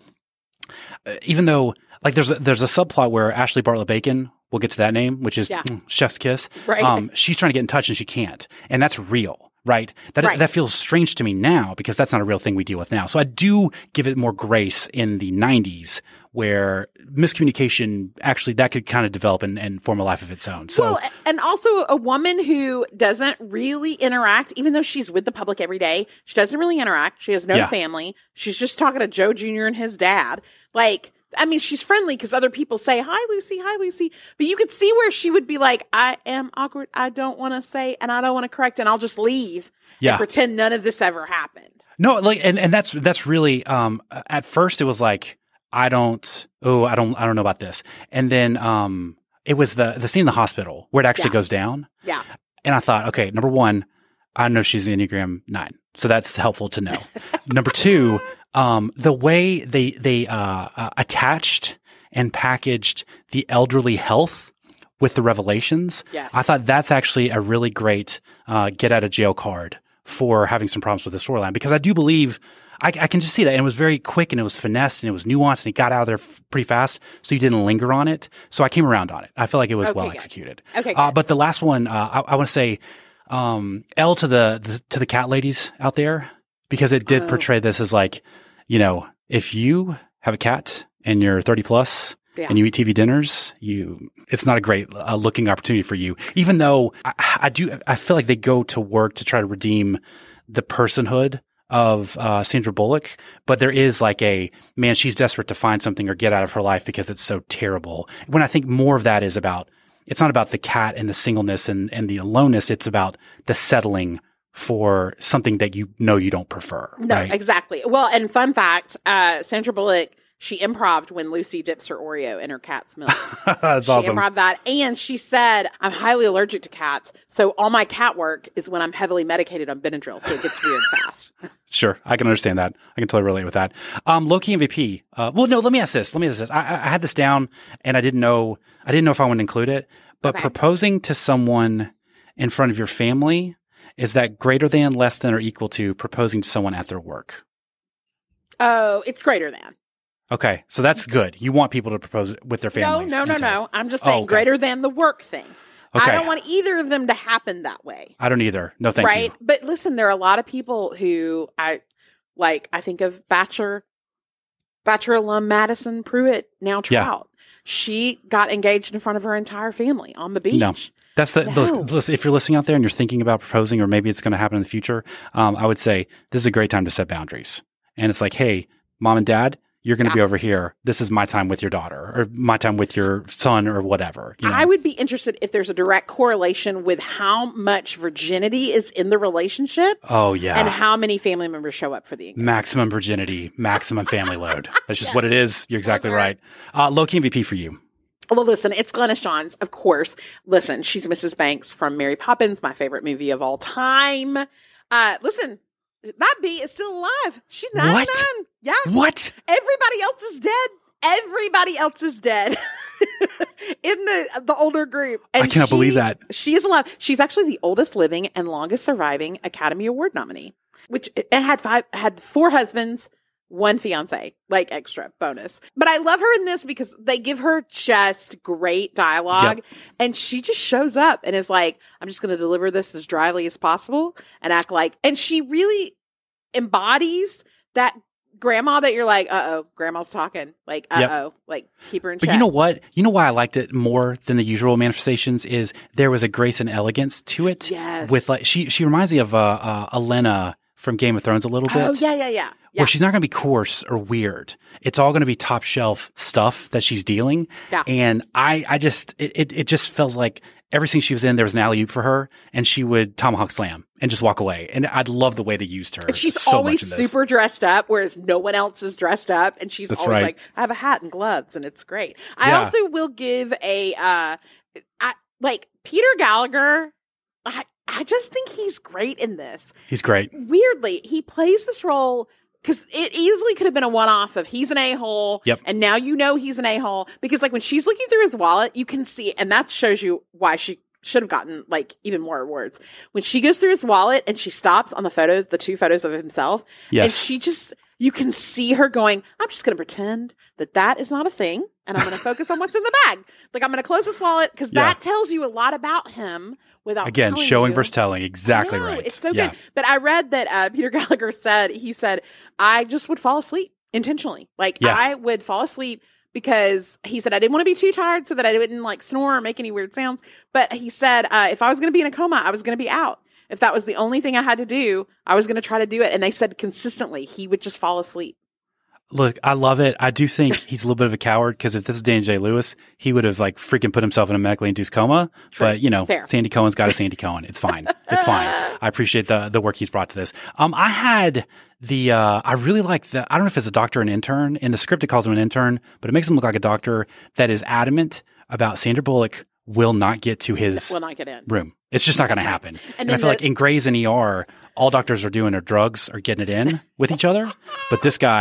uh, even though like there's a, there's a subplot where Ashley Bartlett Bacon, we'll get to that name, which is Yeah. mm, Chef's Kiss. Right. Um, she's trying to get in touch and she can't, and that's real. Right. That Right. that feels strange to me now because that's not a real thing we deal with now. So I do give it more grace in the nineties where miscommunication actually that could kind of develop and, and form a life of its own. So well, and also a woman who doesn't really interact, even though she's with the public every day, she doesn't really interact. She has no Yeah. family. She's just talking to Joe Junior and his dad. Like, I mean, she's friendly because other people say, hi, Lucy, hi, Lucy. But you could see where she would be like, I am awkward. I don't want to say, and I don't want to correct, and I'll just leave Yeah. and pretend none of this ever happened. no, like and, and that's that's really um at first it was like I don't oh I don't I don't know about this. And then um it was the the scene in the hospital where it actually Yeah. goes down. Yeah. And I thought, okay, number one, I know she's the Enneagram nine. So that's helpful to know. Number two, um, the way they, they, uh, uh, attached and packaged the elderly health with the revelations. Yes. I thought that's actually a really great uh, get out of jail card for having some problems with the storyline, because I do believe I, I can just see that. And it was very quick and it was finessed and it was nuanced and he got out of there f- pretty fast. So you didn't linger on it. So I came around on it. I feel like it was Okay, well good. executed. Okay, Uh, good. but the last one, uh, I, I want to say, um, L to the, the, to the cat ladies out there, because it did Oh. portray this as like, you know, if you have a cat and you're thirty plus Yeah. and you eat T V dinners, you, it's not a great uh, looking opportunity for you. Even though I, I do, I feel like they go to work to try to redeem the personhood of uh, Sandra Bullock, but there is like a, man, she's desperate to find something or get out of her life because it's so terrible. When I think more of that is about, it's not about the cat and the singleness and, and the aloneness. It's about the settling for something that you know you don't prefer. No, right? exactly. Well, and fun fact, uh, Sandra Bullock, she improv'd when Lucy dips her Oreo in her cat's milk. That's she awesome. improv'd that. And she said, I'm highly allergic to cats. So all my cat work is when I'm heavily medicated on Benadryl. So it gets weird fast. Sure. I can understand that. I can totally relate with that. Um, Loki M V P. Uh, well, no, let me ask this. Let me ask this. I, I had this down and I didn't know, I didn't know if I wanted to include it, but Okay. proposing to someone in front of your family, is that greater than, less than, or equal to proposing to someone at their work? Oh, it's greater than. Okay. So that's good. You want people to propose with their No, families. no, no, into no. it. I'm just Oh, saying okay. greater than the work thing. Okay. I don't want either of them to happen that way. I don't either. No, thank right? you. But listen, there are a lot of people who I like. I think of Bachelor, Bachelor alum Madison Pruitt, now Yeah. Trout. She got engaged in front of her entire family on the beach. No. That's the, No. those, listen, if you're listening out there and you're thinking about proposing, or maybe it's going to happen in the future, um, I would say this is a great time to set boundaries. And it's like, hey, mom and dad, you're going to Yeah. be over here. This is my time with your daughter, or my time with your son, or whatever. You know? I would be interested if there's a direct correlation with how much virginity is in the relationship Oh, yeah. and how many family members show up for the engagement. Maximum virginity, maximum family load. That's just what it is. You're exactly right. Uh, Loki M V P for you. Well, listen, it's Glenna Shawns, of course. Listen, she's Missus Banks from Mary Poppins, my favorite movie of all time. Uh, listen, that bee is still alive. She's ninety-nine. What? Yeah. What? Everybody else is dead. Everybody else is dead in the the older group. And I cannot she- believe that. She is alive. She's actually the oldest living and longest surviving Academy Award nominee, which it had five, had four husbands, one fiance, like extra bonus. But I love her in this because they give her just great dialogue, Yep. and she just shows up and is like, I'm just going to deliver this as dryly as possible and act like, and she really embodies that grandma that you're like, uh-oh, grandma's talking. Like, uh-oh, Yep. like keep her in But check. you know what? You know why I liked it more than the usual manifestations is there was a grace and elegance to it. Yes. With like, she, she reminds me of, uh, uh, Elena from Game of Thrones a little bit. Oh, yeah, yeah, yeah. yeah. Where she's not going to be coarse or weird. It's all going to be top shelf stuff that she's dealing. Yeah. And I, I just, it, it, it just feels like every scene she was in, there was an alley-oop for her, and she would tomahawk slam and just walk away. And I'd love the way they used her. And she's so always much in this. super dressed up, whereas no one else is dressed up. And she's That's always right. like, I have a hat and gloves, and it's great. I Yeah. also will give a, uh, I, like, Peter Gallagher, I, I just think he's great in this. He's great. Weirdly, he plays this role because it easily could have been a one-off of he's an a-hole, Yep. and now you know he's an a-hole. Because, like, when she's looking through his wallet, you can see, and that shows you why she should have gotten, like, even more awards. When she goes through his wallet and she stops on the photos, the two photos of himself, Yes. and she just, you can see her going, I'm just going to pretend that that is not a thing, and I'm going to focus on what's in the bag. Like, I'm going to close this wallet, because Yeah. that tells you a lot about him without Again, telling showing you. versus telling. Exactly I know, right. It's so Yeah. good. But I read that uh, Peter Gallagher said, he said, I just would fall asleep intentionally. Like, Yeah. I would fall asleep because he said I didn't want to be too tired so that I didn't like snore or make any weird sounds. But he said, uh, if I was going to be in a coma, I was going to be out. If that was the only thing I had to do, I was going to try to do it. And they said consistently he would just fall asleep. Look, I love it. I do think he's a little bit of a coward because if this is Daniel Day-Lewis, he would have like freaking put himself in a medically induced coma. True. But you know, Fair. Sandy Cohen's got a Sandy Cohen. It's fine. It's fine. I appreciate the the work he's brought to this. Um, I had the uh, I really like the I don't know if it's a doctor or an intern. In the script, it calls him an intern, but it makes him look like a doctor that is adamant about Sandra Bullock will not get to his Will not get in. room. It's just not going to happen. And, And I then feel the- like in Grey's and E R, all doctors are doing are drugs or getting it in with each other. But this guy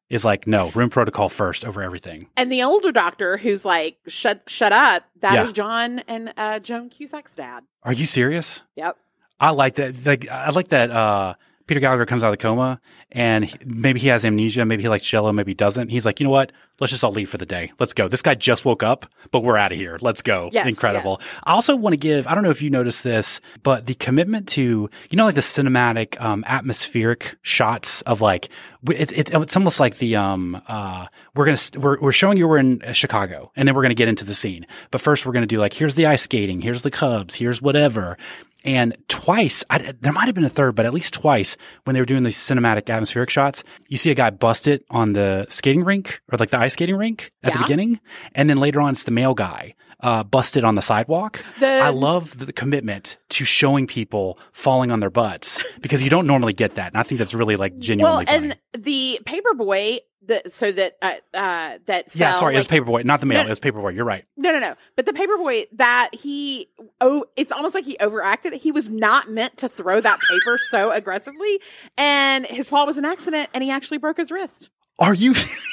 is like, no, room protocol first over everything. And the older doctor who's like, shut shut up, that Yeah. is John and uh, Joan Cusack's dad. Are you serious? Yep. I like that. Like, I like that uh, Peter Gallagher comes out of the coma and he, maybe he has amnesia. Maybe he likes Jell-O. Maybe he doesn't. He's like, you know what? Let's just all leave for the day. Let's go. This guy just woke up, but we're out of here. Let's go. Yes, Incredible. yes. I also want to give, I don't know if you noticed this, but the commitment to, you know, like the cinematic, um, atmospheric shots of like, it, it, it's almost like the, um, uh, we're going to, we're, we're showing you we're in uh, Chicago and then we're going to get into the scene. But first we're going to do like, here's the ice skating, here's the Cubs, here's whatever. And twice, I, there might have been a third, but at least twice when they were doing these cinematic atmospheric shots, you see a guy busted on the skating rink or like the ice skating rink at the Yeah. beginning. And then later on, it's the male guy uh, busted on the sidewalk. The- I love the, the commitment to showing people falling on their butts because you don't normally get that. And I think that's really like genuinely Well, funny. and the Paperboy, the, so that, uh, uh, that Yeah, fell, sorry, like, it's Paperboy, not the male. No. It's Paperboy. You're right. No, no, no. But the Paperboy that he, oh, it's almost like he overacted. He was not meant to throw that paper so aggressively. And his fall was an accident and he actually broke his wrist. Are you?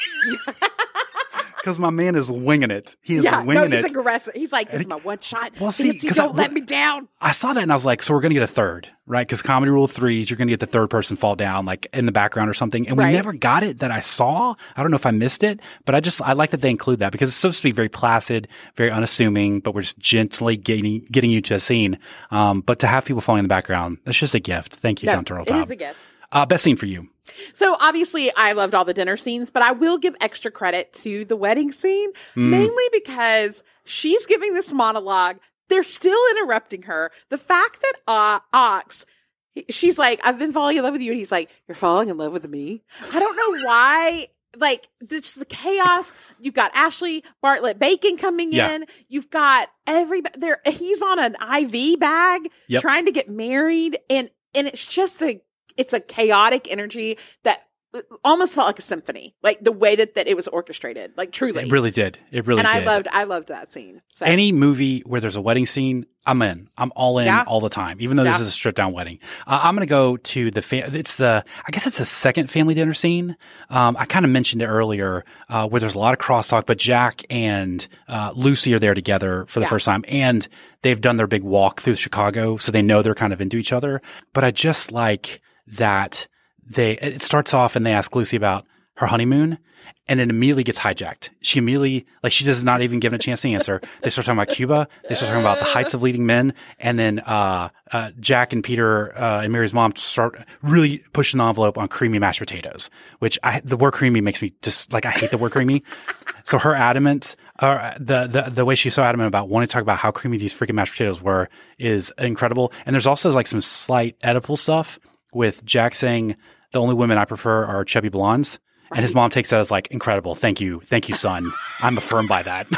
Because my man is winging it. He is yeah, winging no, he's it. aggressive. He's like, this is my one shot. Well, see, Nancy, 'cause I- don't let me down. I saw that and I was like, so we're going to get a third, right? Because comedy rule of threes, you're going to get the third person fall down like in the background or something. And we Right. never got it that I saw. I don't know if I missed it, but I just, I like that they include that because it's supposed to be very placid, very unassuming, but we're just gently getting, getting you to a scene. Um, but to have people falling in the background, that's just a gift. Thank you, No, John Turtletop. it is a gift. Uh, best scene for you. So obviously I loved all the dinner scenes, but I will give extra credit to the wedding scene, Mm. mainly because she's giving this monologue. They're still interrupting her. The fact that uh, Ox, he- she's like, I've been falling in love with you. And he's like, you're falling in love with me? I don't know why. Like, the, the chaos. You've got Ashley Bartlett Bacon coming Yeah. in. You've got everybody there. He's on an I V bag Yep. trying to get married. And, and it's just a, it's a chaotic energy that almost felt like a symphony, like the way that, that it was orchestrated, like truly. It really did. It really and did. I loved, I loved that scene. So. Any movie where there's a wedding scene, I'm in. I'm all in Yeah. all the time, even though Yeah. this is a stripped down wedding. Uh, I'm going to go to the, fa- it's the, I guess it's the second family dinner scene. Um, I kind of mentioned it earlier, uh, where there's a lot of crosstalk, but Jack and, uh, Lucy are there together for the Yeah. first time and they've done their big walk through Chicago. So they know they're kind of into each other. But I just like that they, it starts off and they ask Lucy about her honeymoon. And it immediately gets hijacked. She immediately, like, she does not even give it a chance to answer. They start talking about Cuba. They start talking about the heights of leading men. And then, uh, uh, Jack and Peter, uh, and Mary's mom start really pushing the envelope on creamy mashed potatoes, which I, the word creamy makes me just, like, I hate the word creamy. So her adamant, uh, the, the, the way she's so adamant about wanting to talk about how creamy these freaking mashed potatoes were is incredible. And there's also, like, some slight Oedipal stuff with Jack saying, the only women I prefer are chubby blondes. And his mom takes that as like, incredible. Thank you. Thank you, son. I'm affirmed by that.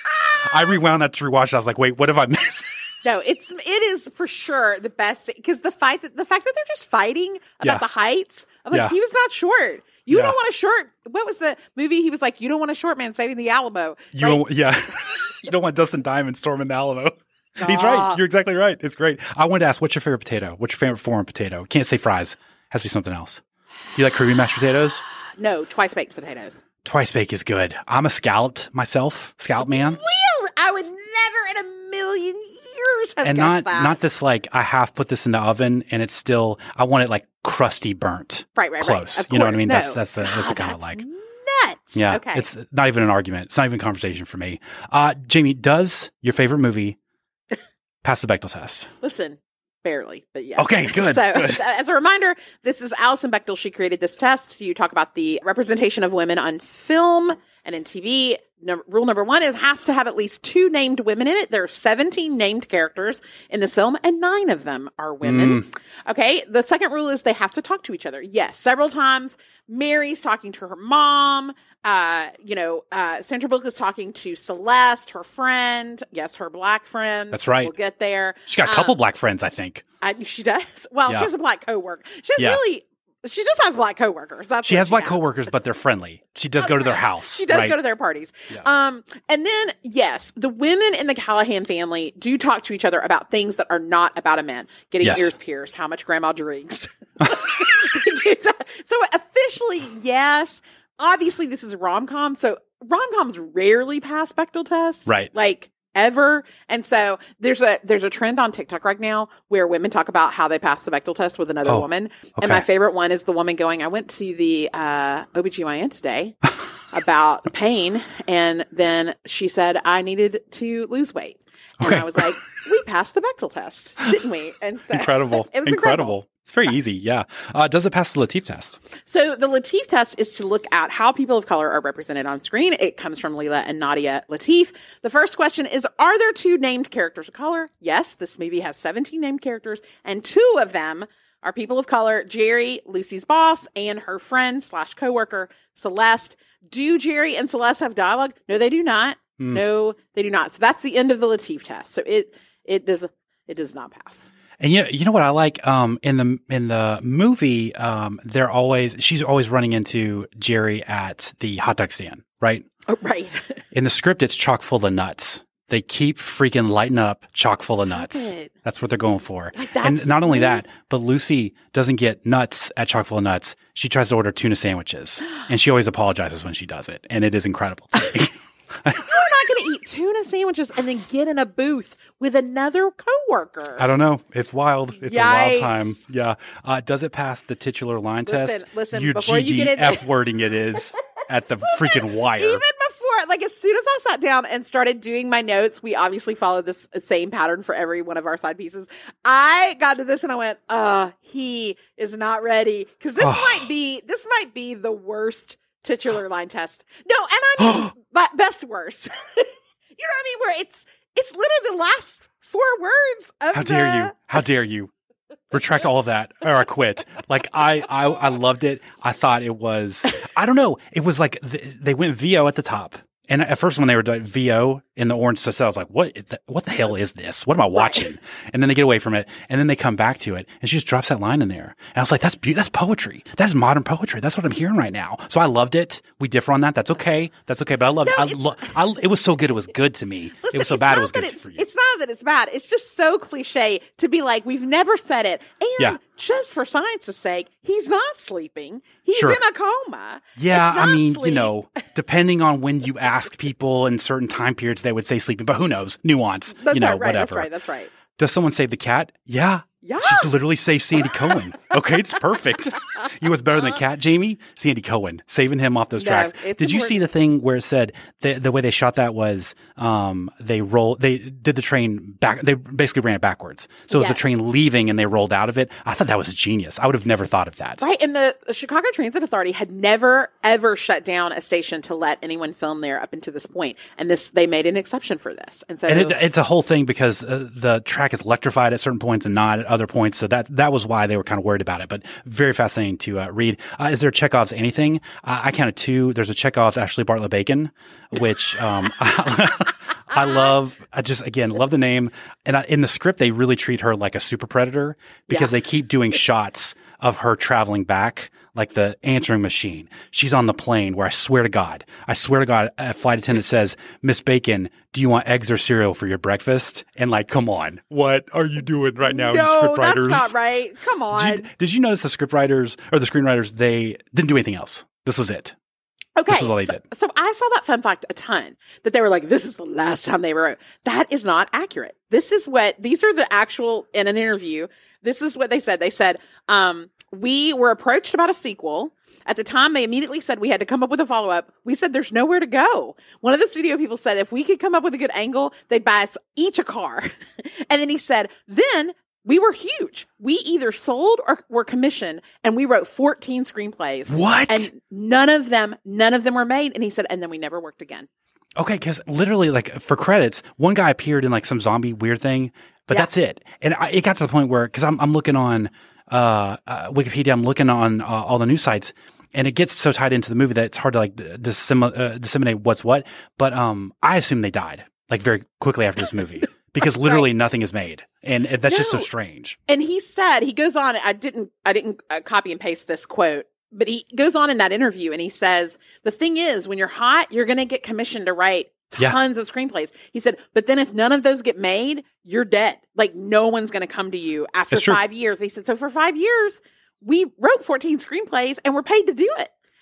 I rewound that to rewatch it. I was like, wait, what have I missed? No, it's, it is for sure the best because the fight that, the fact that they're just fighting about Yeah. the heights. I'm like, Yeah. he was not short. You Yeah. don't want a short. What was the movie? He was like, you don't want a short man saving the Alamo. You Like, don't, yeah. You don't want Dustin Diamond storming the Alamo. He's Ah. right. You're exactly right. It's great. I wanted to ask, what's your favorite potato? What's your favorite foreign potato? Can't say fries. Has to be something else. Do you like creamy mashed potatoes? No, twice baked potatoes. Twice bake is good. I'm a scalloped myself, scallop man. Real? I would never in a million years have And guessed not that. not this like I half put this in the oven and it's still I want it like crusty burnt. Right, right, right. Close. Of You know what I course. mean? No. That's that's the that's the God, kind of that's like nuts. yeah. Okay. It's not even an argument. It's not even a conversation for me. Uh Jamie, does your favorite movie pass the Bechdel test? Listen, barely, but yeah. Okay, good, So, good. as a reminder, this is Alison Bechdel. She created this test to talk about the representation of women on film and in T V. Num- rule number one is has to have at least two named women in it. There are seventeen named characters in this film, and nine of them are women. Mm. Okay. The second rule is they have to talk to each other. Yes, several times. Mary's talking to her mom. Uh, you know, uh, Sandra Bullock is talking to Celeste, her friend. Yes, her black friend. That's right. We'll get there. She's got a couple Um, black friends, I think. I, she does. Well, Yeah. she has a black coworker. She has Yeah. really. She just has black coworkers. That's She what has black has. coworkers, but they're friendly. She does go to their house. She does right? go to their parties. Yeah. Um, and then yes, the women in the Callahan family do talk to each other about things that are not about a man. Getting Yes. ears pierced, how much grandma drinks. So officially, yes. obviously this is a rom-com, so rom-coms rarely pass Bechdel tests. Right. Like, ever. And so there's a there's a trend on TikTok right now where women talk about how they pass the Bechdel test with another Oh, woman. okay. And my favorite one is the woman going, I went to the uh, O B G Y N today about pain. And then she said, I needed to lose weight. And Okay. I was like, we passed the Bechdel test, didn't we? And so Incredible. It was incredible. incredible. It's very easy. Yeah. Uh, does it pass the Latif test? So the Latif test is to look at how people of color are represented on screen. It comes from Leela and Nadia Latif. The first question is, are there two named characters of color? Yes, this movie has seventeen named characters, and two of them are people of color, Jerry, Lucy's boss, and her friend slash coworker, Celeste. Do Jerry and Celeste have dialogue? No, they do not. Mm. No, they do not. So that's the end of the Latif test. So it it does it does not pass. And you know, you know what I like um, in the in the movie, um, they're always she's always running into Jerry at the hot dog stand, right? Oh, right. In the script, it's chock full of nuts. They keep freaking lighting up chock full of nuts. it. That's what they're going for. Like, that's and not only nice. that, but Lucy doesn't get nuts at chock full of nuts. She tries to order tuna sandwiches, and she always apologizes when she does it, and it is incredible to me. You're not going to eat tuna sandwiches and then get in a booth with another coworker. I don't know. It's wild. It's Yikes. a wild time. Yeah. Uh, does it pass the titular line Listen, test? listen, You before you G get D in- F wording it is at the freaking wire. Even before, like as soon as I sat down and started doing my notes, we obviously follow this same pattern for every one of our side pieces. I got to this and I went, uh, he is not ready. Cause this might be, this might be the worst titular line test. No, and I mean, but best worst. You know what I mean? Where it's, it's literally the last four words of How the, dare you? How dare you? Retract all of that or I quit. Like I, I, I loved it. I thought it was, I don't know. It was like th- they went V O at the top. And at first when they were like V O in the orange cell, I was like, what, the, what the hell is this? What am I watching? Right. And then they get away from it. And then they come back to it and she just drops that line in there. And I was like, that's be- that's poetry. That is modern poetry. That's what I'm hearing right now. So I loved it. We differ on that. That's okay. That's okay. But I loved No, it. I, lo- I, it was so good. It was good to me. Listen, it was so it's bad. It not was that good it's- for you. It's not that it's bad. It's just so cliche to be like, we've never said it. And Yeah. just for science's sake, he's not sleeping. He's Sure. in a coma. Yeah, It's I not mean, sleep. you know, depending on when you ask people in certain time periods, they would say sleeping, but who knows? Nuance, That's you know, right, right. whatever. That's right. That's right. Does someone save the cat? Yeah. Yeah. She literally saved Sandy Cohen. Okay, it's perfect. You know what's better than the cat, Jamie? Sandy Cohen, saving him off those No, tracks. it's Did you see important. the thing where it said the the way they shot that was um they roll they did the train back they basically ran it backwards. So it was the Yes. train leaving and they rolled out of it. I thought that was genius. I would have never thought of that. Right. And the Chicago Transit Authority had never, ever shut down a station to let anyone film there up until this point. And this, they made an exception for this. And so And it, it's a whole thing because uh, the track is electrified at certain points and not at other points. So that that was why they were kind of worried about it. But very fascinating to uh, read. Uh, is there Chekhov's anything? Uh, I counted two. There's a Chekhov's Ashley Bartlett Bacon, which um, I love. I just, again, love the name. And I, in the script, they really treat her like a super predator because Yeah. they keep doing shots of her traveling back, like the answering machine. She's on the plane where I swear to God, I swear to God, a flight attendant says, Miss Bacon, do you want eggs or cereal for your breakfast? And like, come on, what are you doing right now, you no, script that's writers? not right. Come on. Did you, did you notice the script writers or the screenwriters, they didn't do anything else. This was it. Okay. This was all they so, did. so I saw that fun fact a ton that they were like, this is the last time they wrote. That is not accurate. This is what, these are the actual, in an interview, this is what they said. They said, um, we were approached about a sequel. At the time, they immediately said we had to come up with a follow-up. We said there's nowhere to go. One of the studio people said if we could come up with a good angle, they'd buy us each a car. And then he said, then we were huge. We either sold or were commissioned, and we wrote fourteen screenplays. What? And none of them, none of them were made. And he said, and then we never worked again. Okay, because literally, like, for credits, one guy appeared in, like, some zombie weird thing, but Yeah. that's it. And I, it got to the point where, because I'm, I'm looking on uh, uh, Wikipedia, I'm looking on uh, all the news sites, and it gets so tied into the movie that it's hard to, like, dissemin- uh, disseminate what's what. But um, I assume they died, like, very quickly after this movie, because literally nothing is made. And it, that's just so No. strange. And he said, he goes on, I didn't, I didn't uh, copy and paste this quote, but he goes on in that interview and he says, the thing is, when you're hot, you're going to get commissioned to write Yeah. tons of screenplays. He said, but then if none of those get made, you're dead. Like no one's going to come to you after That's true. five years. He said, so for five years, we wrote fourteen screenplays and we're paid to do it.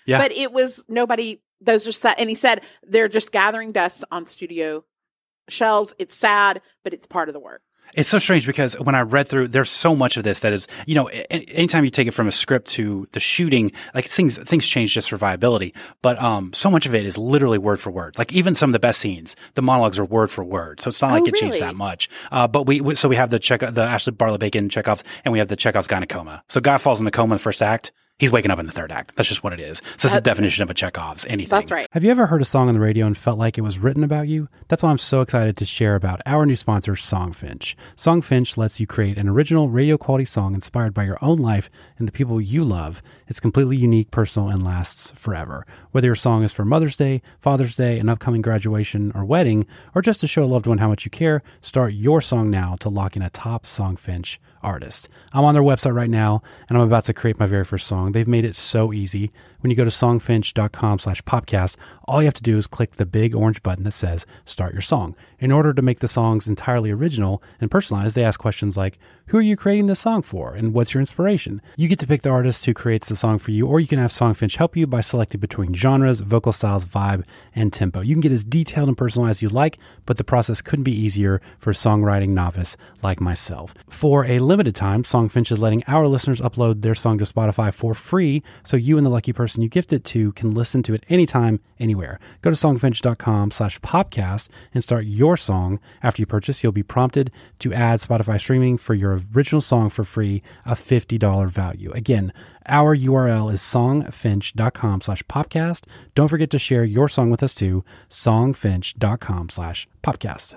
Yeah. But it was nobody, those are set. And he said, they're just gathering dust on studio shelves. It's sad, but it's part of the work. It's so strange because when I read through, there's so much of this that is, you know, anytime you take it from a script to the shooting, like things, things change just for viability. But, um, so much of it is literally word for word. Like even some of the best scenes, the monologues are word for word. So it's not like oh, it really? changed that much. Uh, but we, we, so we have the check, the Ashley Barlow Bacon Chekhov's, and we have the Chekhov's guy in a coma. So guy falls in a coma in the first act. He's waking up in the third act. That's just what it is. So it's the definition of a Chekhov's, anything. That's right. Have you ever heard a song on the radio and felt like it was written about you? That's why I'm so excited to share about our new sponsor, Songfinch. Songfinch lets you create an original radio quality song inspired by your own life and the people you love. It's completely unique, personal, and lasts forever. Whether your song is for Mother's Day, Father's Day, an upcoming graduation or wedding, or just to show a loved one how much you care, start your song now to lock in a top Songfinch artist. I'm on their website right now, and I'm about to create my very first song. They've made it so easy. When you go to songfinch.com slash podcast, all you have to do is click the big orange button that says Start Your Song. In order to make the songs entirely original and personalized, they ask questions like, who are you creating this song for? And what's your inspiration? You get to pick the artist who creates the song for you, or you can have Songfinch help you by selecting between genres, vocal styles, vibe, and tempo. You can get as detailed and personalized as you like, but the process couldn't be easier for a songwriting novice like myself. For a limited time, Songfinch is letting our listeners upload their song to Spotify for free, so you and the lucky person you gift it to can listen to it anytime, anywhere. Go to songfinch.com slash podcast and start your song. After you purchase, you'll be prompted to add Spotify streaming for your original song for free, a fifty dollars value. Again, our U R L is songfinch.com slash podcast. Don't forget to share your song with us too, songfinch.com slash podcast.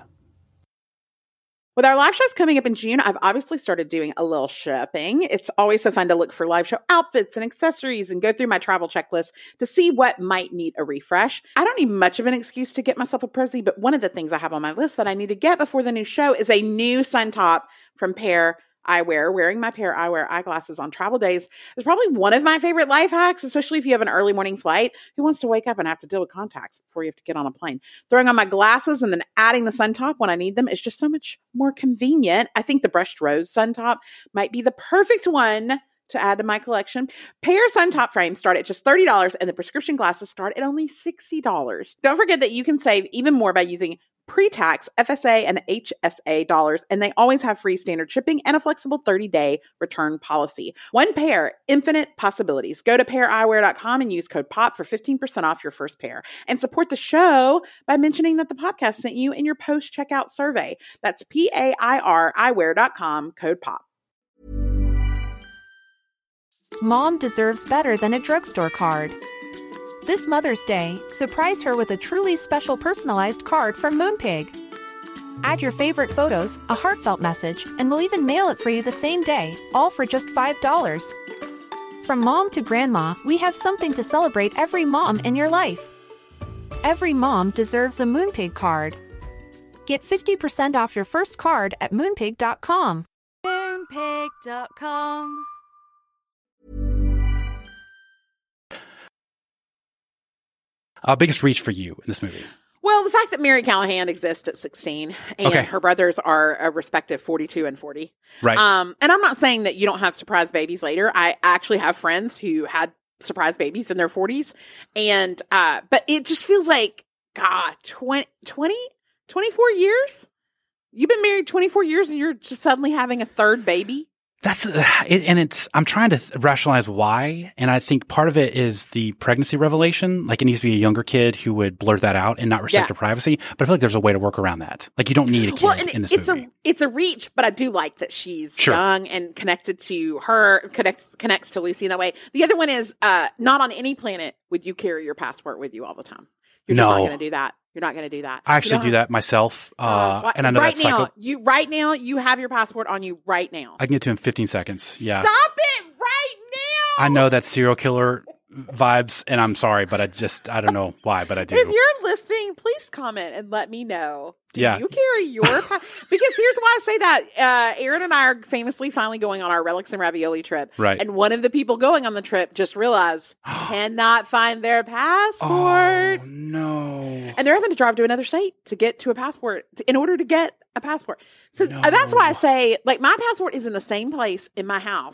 With our live shows coming up in June, I've obviously started doing a little shopping. It's always so fun to look for live show outfits and accessories and go through my travel checklist to see what might need a refresh. I don't need much of an excuse to get myself a Prezi, but one of the things I have on my list that I need to get before the new show is a new sun top from Pair Eyewear. Wearing my Pair Eyewear eyeglasses on travel days is probably one of my favorite life hacks, especially if you have an early morning flight. Who wants to wake up and have to deal with contacts before you have to get on a plane? Throwing on my glasses and then adding the sun top when I need them is just so much more convenient. I think the brushed rose sun top might be the perfect one to add to my collection. Pair sun top frames start at just thirty dollars and the prescription glasses start at only sixty dollars. Don't forget that you can save even more by using pre-tax F S A and H S A dollars, and they always have free standard shipping and a flexible thirty-day return policy. One pair, infinite possibilities. Go to pair eyewear dot com and use code POP for fifteen percent off your first pair. And support the show by mentioning that the podcast sent you in your post-checkout survey. That's P A I R eyewear dot com, code POP. Mom deserves better than a drugstore card. This Mother's Day, surprise her with a truly special personalized card from Moonpig. Add your favorite photos, a heartfelt message, and we'll even mail it for you the same day, all for just five dollars. From mom to grandma, we have something to celebrate every mom in your life. Every mom deserves a Moonpig card. Get fifty percent off your first card at moonpig dot com. moonpig dot com. Uh, biggest reach for you in this movie? Well, the fact that Mary Callahan exists at sixteen and Okay. her brothers are a respective forty-two and forty. Right. Um, and I'm not saying that you don't have surprise babies later. I actually have friends who had surprise babies in their forties. And, uh, but it just feels like, God, twenty, twenty, twenty-four years? You've been married twenty-four years and you're just suddenly having a third baby? That's uh, it, and it's. I'm trying to th- rationalize why, and I think part of it is the pregnancy revelation. Like it needs to be a younger kid who would blurt that out and not respect Yeah. her privacy. But I feel like there's a way to work around that. Like you don't need a kid Well, and in this it's movie. a it's a reach, but I do like that she's Sure. young and connected to her, connects connects to Lucy in that way. The other one is uh, not on any planet would you carry your passport with you all the time. You're just No. not going to do that. You're not going to do that. I actually You do know that myself, uh, how- and I know right that's now, psycho. you right now you have your passport on you right now. I can get to in fifteen seconds. Yeah, Stop it right now. I know that's serial killer vibes, and I'm sorry, but I just I don't know why, but I do. If you're listening, please comment and let me know. Do Yeah. you carry your pa- because here's why I say that. Uh, Aaron and I are famously finally going on our relics and ravioli trip. Right. And one of the people going on the trip just realized cannot find their passport. Oh no. And they're having to drive to another state to get to a passport to- in order to get a passport. So uh, that's why I say, like, my passport is in the same place in my house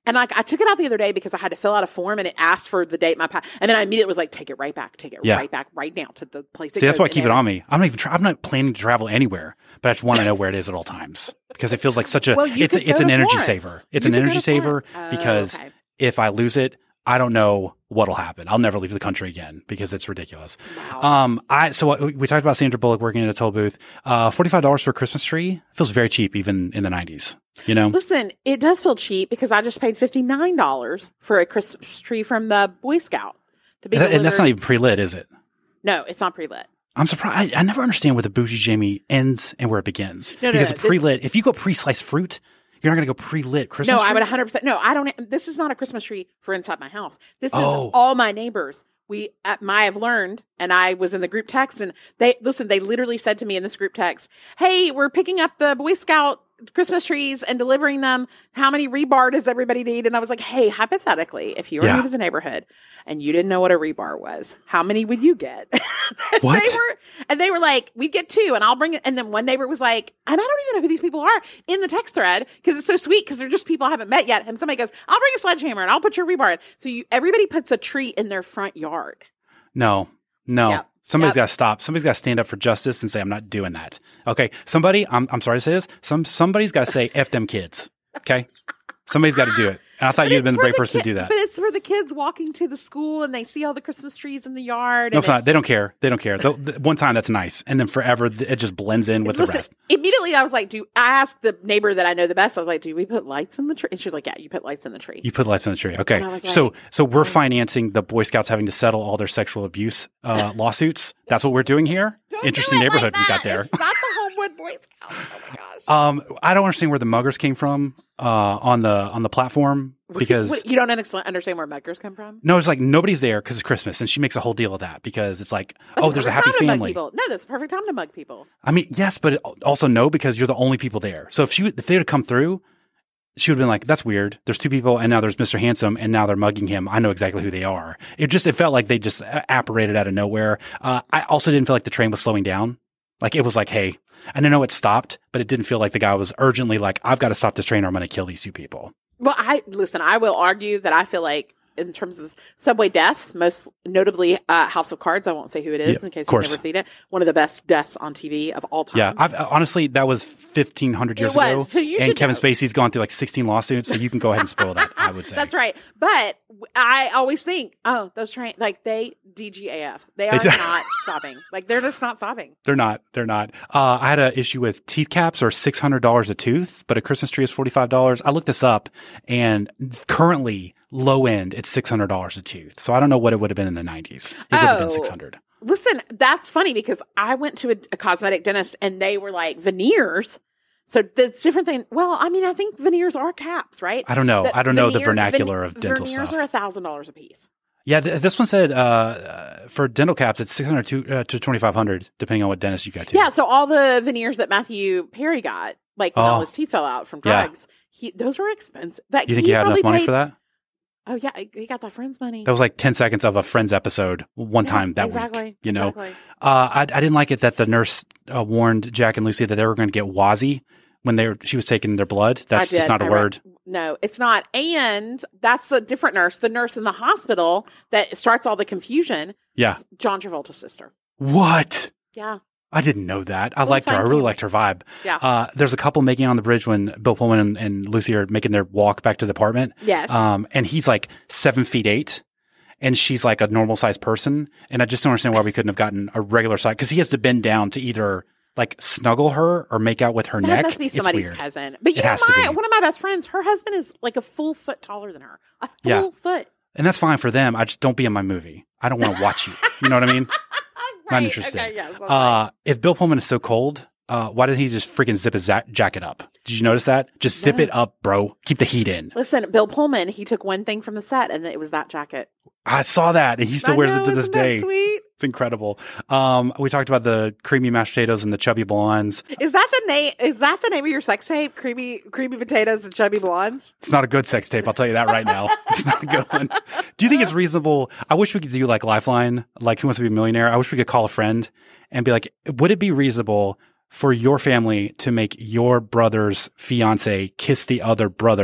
And like I took it out the other day because I had to fill out a form and it asked for the date my pa- and then I immediately was like, take it right back, take it Yeah. right back, right now to the place. See, that's why I keep it on me. I'm not even. Tra- I'm not planning to travel anywhere, but I just want to know where it is at all times because it feels like such a. Well, you it's could a, it's go an to energy Florence. saver. It's You an could go energy to saver Florence. Oh, because okay. if I lose it, I don't know what'll happen. I'll never leave the country again because it's ridiculous. Um, I so we, we talked about Sandra Bullock working in a toll booth. Uh, forty-five dollars for a Christmas tree feels very cheap, even in the nineties. You know, Listen, it does feel cheap because I just paid fifty-nine dollars for a Christmas tree from the Boy Scout to be and, that- and that's not delivered- even pre-lit, is it? No, it's not pre-lit. I'm surprised. I, I never understand where the bougie Jamie ends and where it begins. No, no, because no, this- pre-lit, if you go pre-sliced fruit, you're not going to go pre-lit Christmas No, tree? I would one hundred percent. No, I don't. This is not a Christmas tree for inside my house. This is Oh. all my neighbors. We at my have learned, and I was in the group text, and they listen. They literally said to me in this group text, "Hey, we're picking up the Boy Scout Christmas trees and delivering them. How many rebar does everybody need?" And I was like, "Hey, hypothetically, if you were Yeah. new to the neighborhood and you didn't know what a rebar was, how many would you get?" What? They were, and they were like, "We'd get two, and I'll bring it." And then one neighbor was like, and I don't even know who these people are in the text thread because it's so sweet because they're just people I haven't met yet. And somebody goes, "I'll bring a sledgehammer and I'll put your rebar in." So you, everybody puts a tree in their front yard. No, no. Yep. Somebody's Yep. got to stop. Somebody's got to stand up for justice and say, I'm not doing that. Okay. Somebody, I'm, I'm sorry to say this. Some, somebody's got to say, F them kids. Okay. Somebody's got to do it. And I thought you'd have been the for brave person ki- to do that. But it's for the kids walking to the school and they see all the Christmas trees in the yard. No, and it's not. They don't care. They don't care. They'll- th- one time that's nice. And then forever th- it just blends in with Listen, the rest. immediately I was like, do I asked the neighbor that I know the best? I was like, do we put lights in the tree? And she was like, yeah, you put lights in the tree. You put lights on the tree. Okay. And I was so, like, so we're financing the Boy Scouts having to settle all their sexual abuse uh, lawsuits. That's what we're doing here. Interesting do it neighborhood like we got that. there. It's not the Homewood Boy Scouts. Oh my gosh. Um, I don't understand where the muggers came from uh, on the on the platform because What, you don't understand understand where muggers come from? no, it's like nobody's there because it's Christmas, and she makes a whole deal of that because it's like, That's oh, the there's a perfect happy time to mug family. people. No, that's the perfect time to mug people. I mean, yes, but it, also no because you're the only people there. So if she would- if they would have come through, she would have been like, that's weird. There's two people, and now there's Mister Handsome, and now they're mugging him. I know exactly who they are. It just it felt like they just apparated out of nowhere. Uh, I also didn't feel like the train was slowing down. Like it was like, hey, and I know it stopped, but it didn't feel like the guy was urgently like, I've got to stop this train or I'm going to kill these two people. Well, I listen. I will argue that I feel like in terms of subway deaths, most notably uh, House of Cards. I won't say who it is Yeah, in case of course. you've never seen it. One of the best deaths on T V of all time. Yeah, I've, honestly, that was fifteen hundred years It was, ago, so you and should Kevin know. Spacey's gone through like sixteen lawsuits, so you can go ahead and spoil that. I would say That's right. But I always think, oh, those trains, like they D G A F. They They are do. not stopping. Like they're just not stopping. They're not. They're not. Uh, I had an issue with teeth caps are six hundred dollars a tooth, but a Christmas tree is forty-five dollars. I looked this up, and currently, low end, it's six hundred dollars a tooth. So I don't know what it would have been in the nineties. It would have been Oh. six hundred dollars. Listen, that's funny because I went to a, a cosmetic dentist and they were like veneers. So that's different than, well, I mean, I think veneers are caps, right? I don't know. The I don't know the veneer- vernacular vene- of dental veneers stuff. are a thousand dollars a piece. Yeah, th- this one said uh, uh, for dental caps, it's six hundred to, uh, to twenty-five hundred, depending on what dentist you go to. Yeah, so all the veneers that Matthew Perry got, like when Oh. all his teeth fell out from Yeah. drugs, he, those were expensive. That You think he had enough probably money paid- for that? Oh yeah, he got that Friends money. That was like ten seconds of a Friends episode one Yeah, time that exactly, week. You know, exactly. uh, I, I didn't like it that the nurse uh, warned Jack and Lucy that they were going to get wazzy when they were, she was taking their blood. That's I just did. not a I word. read- no, it's not. And that's the different nurse, the nurse in the hospital that starts all the confusion. Yeah. John Travolta's sister. What? Yeah. I didn't know that. I Little liked her. I side really camera. liked her vibe. Yeah. Uh, there's a couple making it on the bridge when Bill Pullman and, and Lucy are making their walk back to the apartment. Yes. Um, and he's like seven feet eight. And she's like a normal sized person. And I just don't understand why we couldn't have gotten a regular size. Because he has to bend down to either like snuggle her or make out with her That neck. must be It's somebody's weird. cousin. But you It know, has to my, be. one of my best friends, her husband is like a full foot taller than her. A full Yeah. foot. And that's fine for them. I just don't be in my movie. I don't want to watch you. You know what I mean? Not Right. interested. Okay, yes, that's uh, if Bill Pullman is so cold, uh, why didn't he just freaking zip his za- jacket up? Did you notice that? Just zip Yeah. it up, bro. Keep the heat in. Listen, Bill Pullman, he took one thing from the set and it was that jacket. I saw that, and he still I wears know, it to this isn't that day. sweet? It's incredible. Um, we talked about the creamy mashed potatoes and the chubby blondes. Is that the name? Is that the name of your sex tape? Creamy, creamy potatoes and chubby blondes. It's not a good sex tape. I'll tell you that right now. It's not a good one. Do you think it's reasonable? I wish we could do like Lifeline, like Who Wants to Be a Millionaire? I wish we could call a friend and be like, would it be reasonable for your family to make your brother's fiance kiss the other brother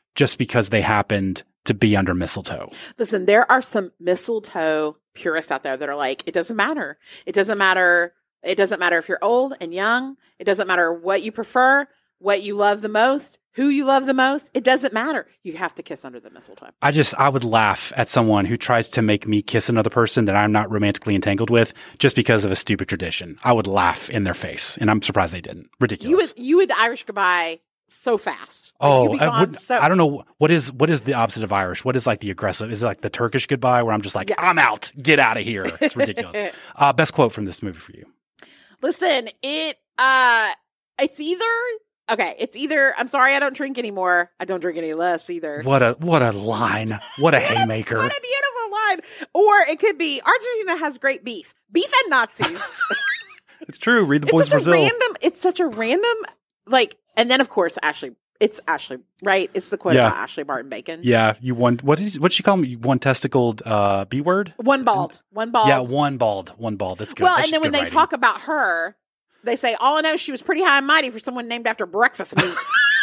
just because they happened to be under mistletoe. Listen, there are some mistletoe purists out there that are like, it doesn't matter. It doesn't matter. It doesn't matter if you're old and young. It doesn't matter what you prefer, what you love the most, who you love the most. It doesn't matter. You have to kiss under the mistletoe. I just, I would laugh at someone who tries to make me kiss another person that I'm not romantically entangled with just because of a stupid tradition. I would laugh in their face, and I'm surprised they didn't. Ridiculous. You would, you would Irish goodbye so fast. Like, oh, you'd be I, gone would, so- I don't know. What is, what is the opposite of Irish? What is like the aggressive? Is it like the Turkish goodbye where I'm just like, Yeah. I'm out, get out of here. It's ridiculous. uh, best quote from this movie for you. Listen, it, uh, it's either, okay, it's either, I'm sorry, I don't drink anymore. I don't drink any less either. What a, what a line. What a haymaker. What a beautiful line. Or it could be, Argentina has great beef. Beef and Nazis. It's true. Read the It's Boys such Brazil. a random, it's such a random, like, and then of course, Ashley, it's Ashley, right? It's the quote Yeah. about Ashley Barton Bacon. Yeah, you one. What did what she call me? One testicled uh, B word. One bald. One bald. Yeah, one bald. One bald. That's good. Well, That's and then just when good they writing. talk about her, they say, all I know, she was pretty high and mighty for someone named after breakfast meat.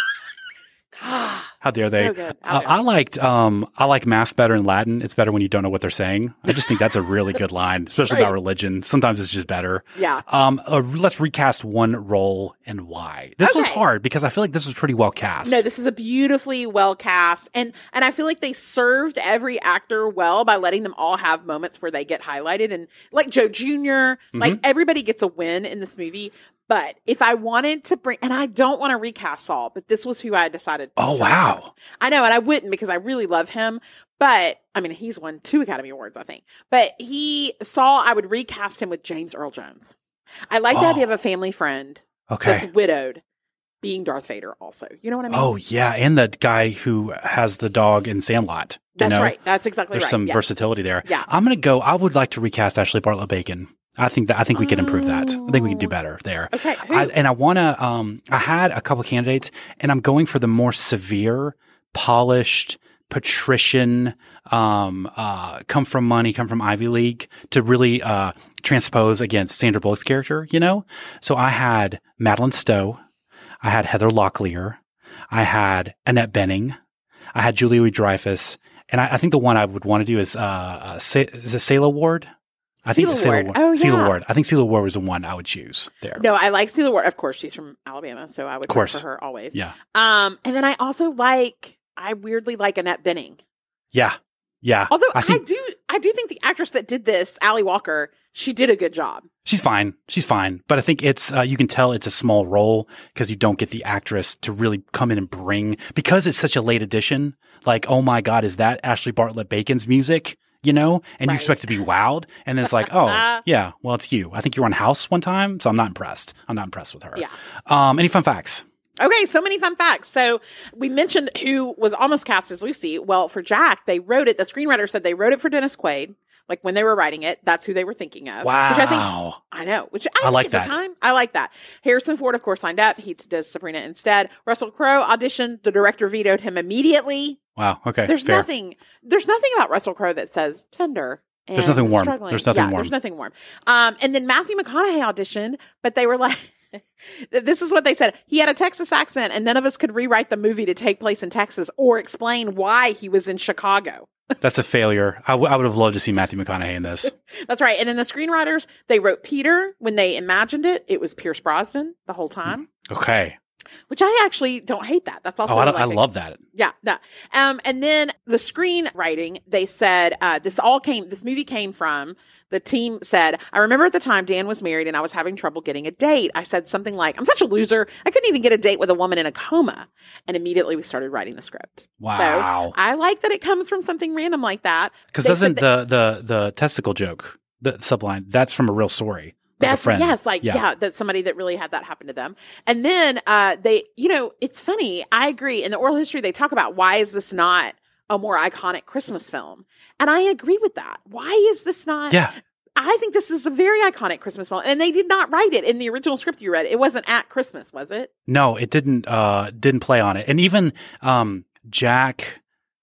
how dare they? So good. Uh, I liked. Um, I like mass better in Latin. It's better when you don't know what they're saying. I just think that's a really good line, especially Right. about religion. Sometimes it's just better. Yeah. Um. Uh, let's recast one role and why. This was Okay. hard because I feel like this was pretty well cast. No, this is a beautifully well cast, and and I feel like they served every actor well by letting them all have moments where they get highlighted, and like Joe Junior, like Mhm. everybody gets a win in this movie. But if I wanted to bring, and I don't want to recast Saul, but this was who I decided. Oh, to wow. recast. I know, and I wouldn't because I really love him. But I mean, he's won two Academy Awards, I think. But he Saul, I would recast him with James Earl Jones. I like the Oh. idea of a family friend Okay. that's widowed being Darth Vader. Also, you know what I mean? Oh yeah, and the guy who has the dog in Sandlot. You That's know? right. That's exactly There's right. some Yeah. versatility there. Yeah. I'm gonna go. I would like to recast Ashley Bartlett Bacon. I think that I think we could improve that. I think we could do better there. Okay. Who? I, and I want to. Um, I had a couple candidates, and I'm going for the more severe, polished, patrician, um, uh, come from money, come from Ivy League to really uh, transpose against Sandra Bullock's character. You know, so I had Madeline Stowe, I had Heather Locklear, I had Annette Bening, I had Julia Louis-Dreyfus, and I, I think the one I would want to do is uh, uh Sa- is it Selah Ward? I think Selah Selah Ward. Ward. Oh, Selah yeah. Ward. I think Selah Ward was the one I would choose there. No, I like Selah Ward. Of course, she's from Alabama, so I would Of course. vote for her always. Yeah. Um, and then I also like, I weirdly like Annette Bening. Yeah. Yeah. Although I, I think do, I do think the actress that did this, Allie Walker, she did a good job. she's fine. She's fine. But I think it's, uh, you can tell it's a small role because you don't get the actress to really come in and bring, because it's such a late edition. Like, oh my God, is that Ashley Bartlett Bacon's music? You know, and you Right. expect to be wowed. And then it's like, oh, yeah, well, it's you. I think you were on House one time. So I'm not impressed. I'm not impressed with her. Yeah. Um, any fun facts? Okay, so many fun facts. So we mentioned who was almost cast as Lucy. Well, for Jack, they wrote it. The screenwriter said they wrote it for Dennis Quaid. Like when they were writing it, that's who they were thinking of. Which I think, Wow. I know. Which I, I think like at that. the time, I like that. Harrison Ford, of course, signed up. He does Sabrina instead. Russell Crowe auditioned. The director vetoed him immediately. Wow. Okay. There's fair. nothing. There's nothing about Russell Crowe that says tender. And There's nothing warm. struggling. There's nothing yeah, warm. There's nothing warm. Um, and then Matthew McConaughey auditioned, but they were like, this is what they said. He had a Texas accent, and none of us could rewrite the movie to take place in Texas or explain why he was in Chicago. That's a failure. I, w- I would have loved to see Matthew McConaughey in this. That's right. And then the screenwriters, they wrote Peter. When they imagined it, it was Pierce Brosnan the whole time, Okay. which I actually don't hate that. That's also Oh, I, don't- like I the- love that. Yeah, no. Um, and then the screenwriting, they said, uh, this all came, this movie came from, the team said, I remember at the time Dan was married and I was having trouble getting a date. I said something like, I'm such a loser. I couldn't even get a date with a woman in a coma. And immediately we started writing the script. Wow. So I like that it comes from something random like that. Because They doesn't said that- the, the, the testicle joke, the subline, that's from a real story. Like a That's friend. yes, like yeah. that somebody that really had that happen to them. And then uh they, you know, it's funny. I agree. In the oral history, they talk about why is this not a more iconic Christmas film? And I agree with that. Why is this not? Yeah. I think this is a very iconic Christmas film, and they did not write it in the original script you read. It wasn't at Christmas, was it? No, it didn't, uh, didn't play on it. And even, um, Jack,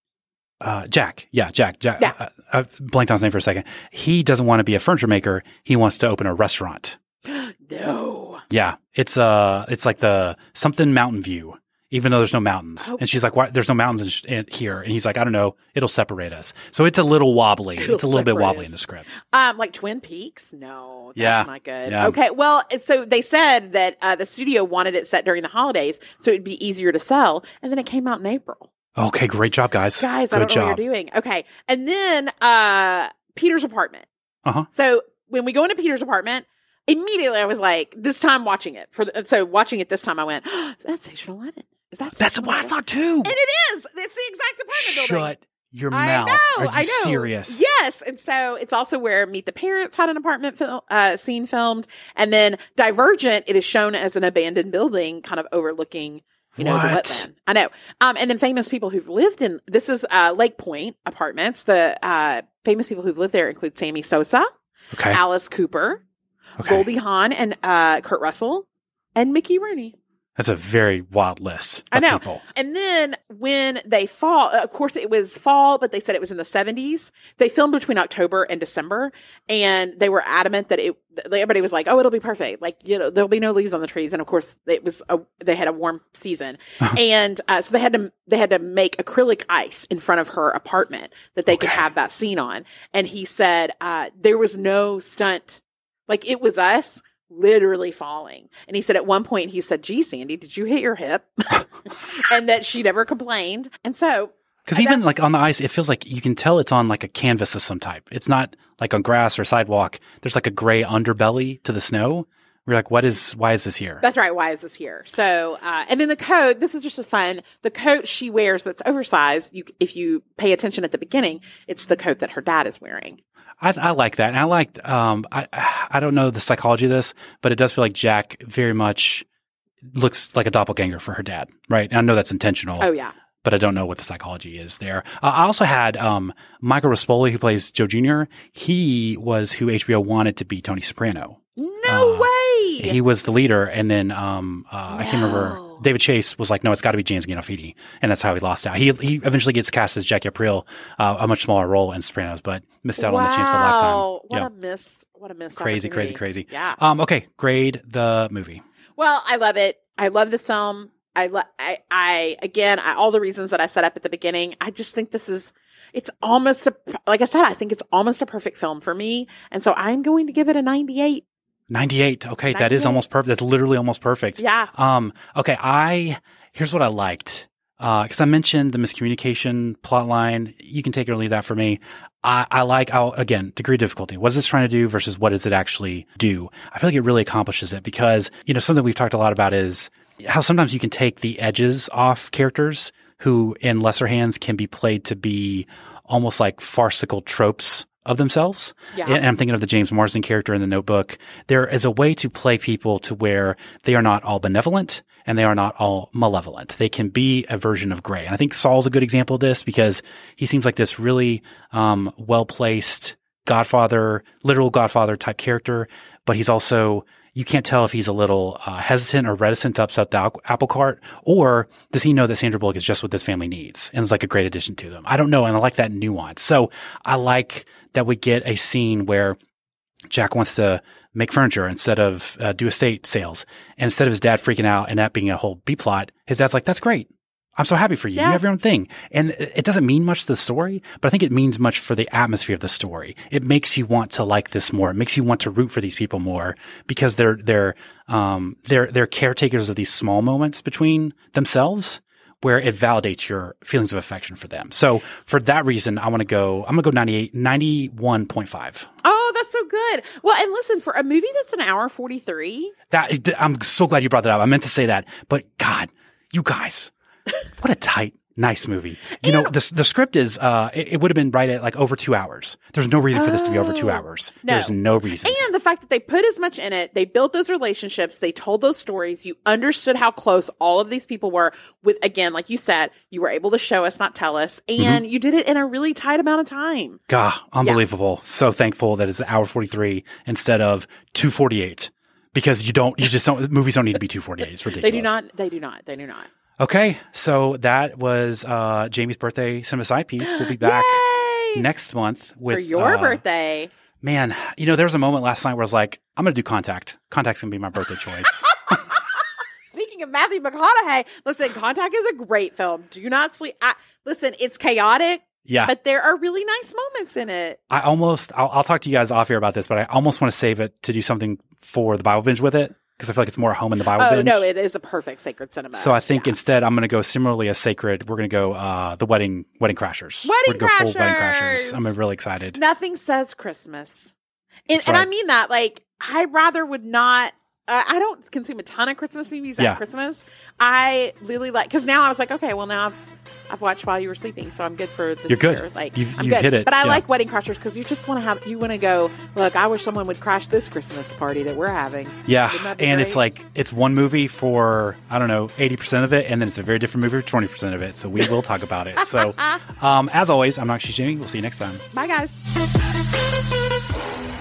uh, Jack, yeah, Jack, Jack, Yeah. uh, I blanked on his name for a second. He doesn't want to be a furniture maker. He wants to open a restaurant. No. Yeah. It's, uh, it's like the something Mountain View even though there's no mountains. Oh. And she's like, "Why? There's no mountains in sh- in here." And he's like, "I don't know. It'll separate us." So it's a little wobbly. It'll it's a little bit separate wobbly us. in the script. Um, like Twin Peaks? No, that's Yeah. not good. Yeah. Okay, well, so they said that uh, the studio wanted it set during the holidays so it'd be easier to sell, and then it came out in April. Okay, great job, guys. Guys, Good I don't job. know what you're doing. Okay, and then uh, Peter's apartment. Uh huh. So when we go into Peter's apartment, immediately I was like, this time watching it for the, so watching it this time, I went, oh, that's Station Eleven. Is that That's Station what I eleven? thought too. And it is. It's the exact apartment building. Shut your I mouth. know, Are you I know. serious? Yes. And so it's also where Meet the Parents had an apartment fil- uh, scene filmed. And then Divergent, it is shown as an abandoned building kind of overlooking, you know, the What? wetland. I know. Um, and then famous people who've lived in, this is uh, Lake Point Apartments. The uh, famous people who've lived there include Sammy Sosa, Okay. Alice Cooper, Okay. Goldie Hawn, and uh, Kurt Russell, and Mickey Rooney. That's a very wild list of I know. people. And then when they fall, of course it was fall, but they said it was in the seventies. They filmed between October and December, and they were adamant that it, everybody was like, oh, it'll be perfect. Like, you know, there'll be no leaves on the trees. And of course it was, a, they had a warm season. and uh, so they had to, they had to make acrylic ice in front of her apartment that they could have that scene on. And he said, uh, there was no stunt. Like it was us literally falling. And he said at one point, he said, gee, Sandy, did you hit your hip? And that she never complained. And so. Because even like on the ice, it feels like you can tell it's on like a canvas of some type. It's not like on grass or sidewalk. There's like a gray underbelly to the snow. We're like, what is, why is this here? That's right. Why is this here? So, uh, and then the coat, this is just as fun. The coat she wears that's oversized, you, if you pay attention at the beginning, it's the coat that her dad is wearing. I, I like that. And I like, um, I, I don't know the psychology of this, but it does feel like Jack very much looks like a doppelganger for her dad, right? And I know that's intentional. Oh, yeah. But I don't know what the psychology is there. Uh, I also had, um, Michael Rispoli, who plays Joe Junior He was who H B O wanted to be Tony Soprano. No way. He was the leader. And then, um, uh, I can't remember. David Chase was like, no, it's got to be James Gandolfini. And that's how he lost out. He he eventually gets cast as Jackie Aprile, uh, a much smaller role in Sopranos, but missed out wow. on the chance for a lifetime. What yeah. a miss. What a miss. Crazy, crazy, crazy. Yeah. Um, okay. Grade the movie. Well, I love it. I love this film. I, lo- I, I, again, I, all the reasons that I set up at the beginning, I just think this is, it's almost a, like I said, I think it's almost a perfect film for me. And so I'm going to give it a ninety-eight. ninety-eight. Okay. That is ninety-eight. almost perfect. That's literally almost perfect. Yeah. Um, okay. I, here's what I liked. Uh, cause I mentioned the miscommunication plot line. You can take or leave that for me. I, I like, I'll, again, degree of difficulty. What is this trying to do versus what does it actually do? I feel like it really accomplishes it because, you know, something we've talked a lot about is how sometimes you can take the edges off characters who in lesser hands can be played to be almost like farcical tropes of themselves. Yeah. And I'm thinking of the James Marsden character in The Notebook. There is a way to play people to where they are not all benevolent and they are not all malevolent. They can be a version of gray. And I think Saul's a good example of this because he seems like this really um, well-placed Godfather, literal Godfather type character, but he's also, you can't tell if he's a little uh, hesitant or reticent to upset the al- apple cart, or does he know that Sandra Bullock is just what this family needs and is like a great addition to them? I don't know, and I like that nuance. So I like that we get a scene where Jack wants to make furniture instead of uh, do estate sales, and instead of his dad freaking out and that being a whole B plot, his dad's like, "That's great. I'm so happy for you. Yeah. You have your own thing." And it doesn't mean much to the story, but I think it means much for the atmosphere of the story. It makes you want to like this more. It makes you want to root for these people more because they're, they're, um, they're, they're caretakers of these small moments between themselves where it validates your feelings of affection for them. So for that reason, I want to go, I'm going to go ninety-eight, ninety-one point five. Oh, that's so good. Well, and listen, for a movie that's an hour forty-three. That, I'm so glad you brought that up. I meant to say that, but God, you guys. What a tight, nice movie. You know, the the script is, uh, it, it would have been right at like over two hours. There's no reason for this to be over two hours. No. There's no reason. And the fact that they put as much in it, they built those relationships, they told those stories, you understood how close all of these people were with, again, like you said, you were able to show us, not tell us, and mm-hmm. you did it in a really tight amount of time. God, unbelievable. Yeah. So thankful that it's an hour forty-three instead of two forty-eight because you don't, you just don't, movies don't need to be two forty-eight. It's ridiculous. They do not, they do not, they do not. Okay, so that was uh, Jamie's birthday cinema side piece. We'll be back Yay! next month with for your uh, birthday. Man, you know, there was a moment last night where I was like, I'm going to do Contact. Contact's going to be my birthday choice. Speaking of Matthew McConaughey. Listen, Contact is a great film. Do not sleep. I, listen, it's chaotic. Yeah. But there are really nice moments in it. I almost, I'll, I'll talk to you guys off here about this, but I almost want to save it to do something for the Bible binge with it because I feel like it's more home in the Bible oh, binge. no, it is a perfect sacred cinema. So I think yeah. instead I'm going to go similarly as sacred. We're going to go uh, the wedding wedding crashers. Wedding We're crashers. Go full wedding crashers. I'm really excited. Nothing says Christmas. And, and right. I mean that, like, I rather would not, uh, I don't consume a ton of Christmas movies Yeah. at Christmas. I really like, because now I was like, okay, well, now I've I've watched while you were sleeping, so I'm good for this You're good. year. Like, You've- I'm you've good. hit it. But I Yeah. like Wedding Crashers because you just want to have, you want to go, look, I wish someone would crash this Christmas party that we're having. Yeah, Wouldn't that be and great? it's like it's one movie for I don't know eighty percent of it, and then it's a very different movie for twenty percent of it. So we will talk about it. So, um, as always, I'm Knox Jamie. We'll see you next time. Bye, guys.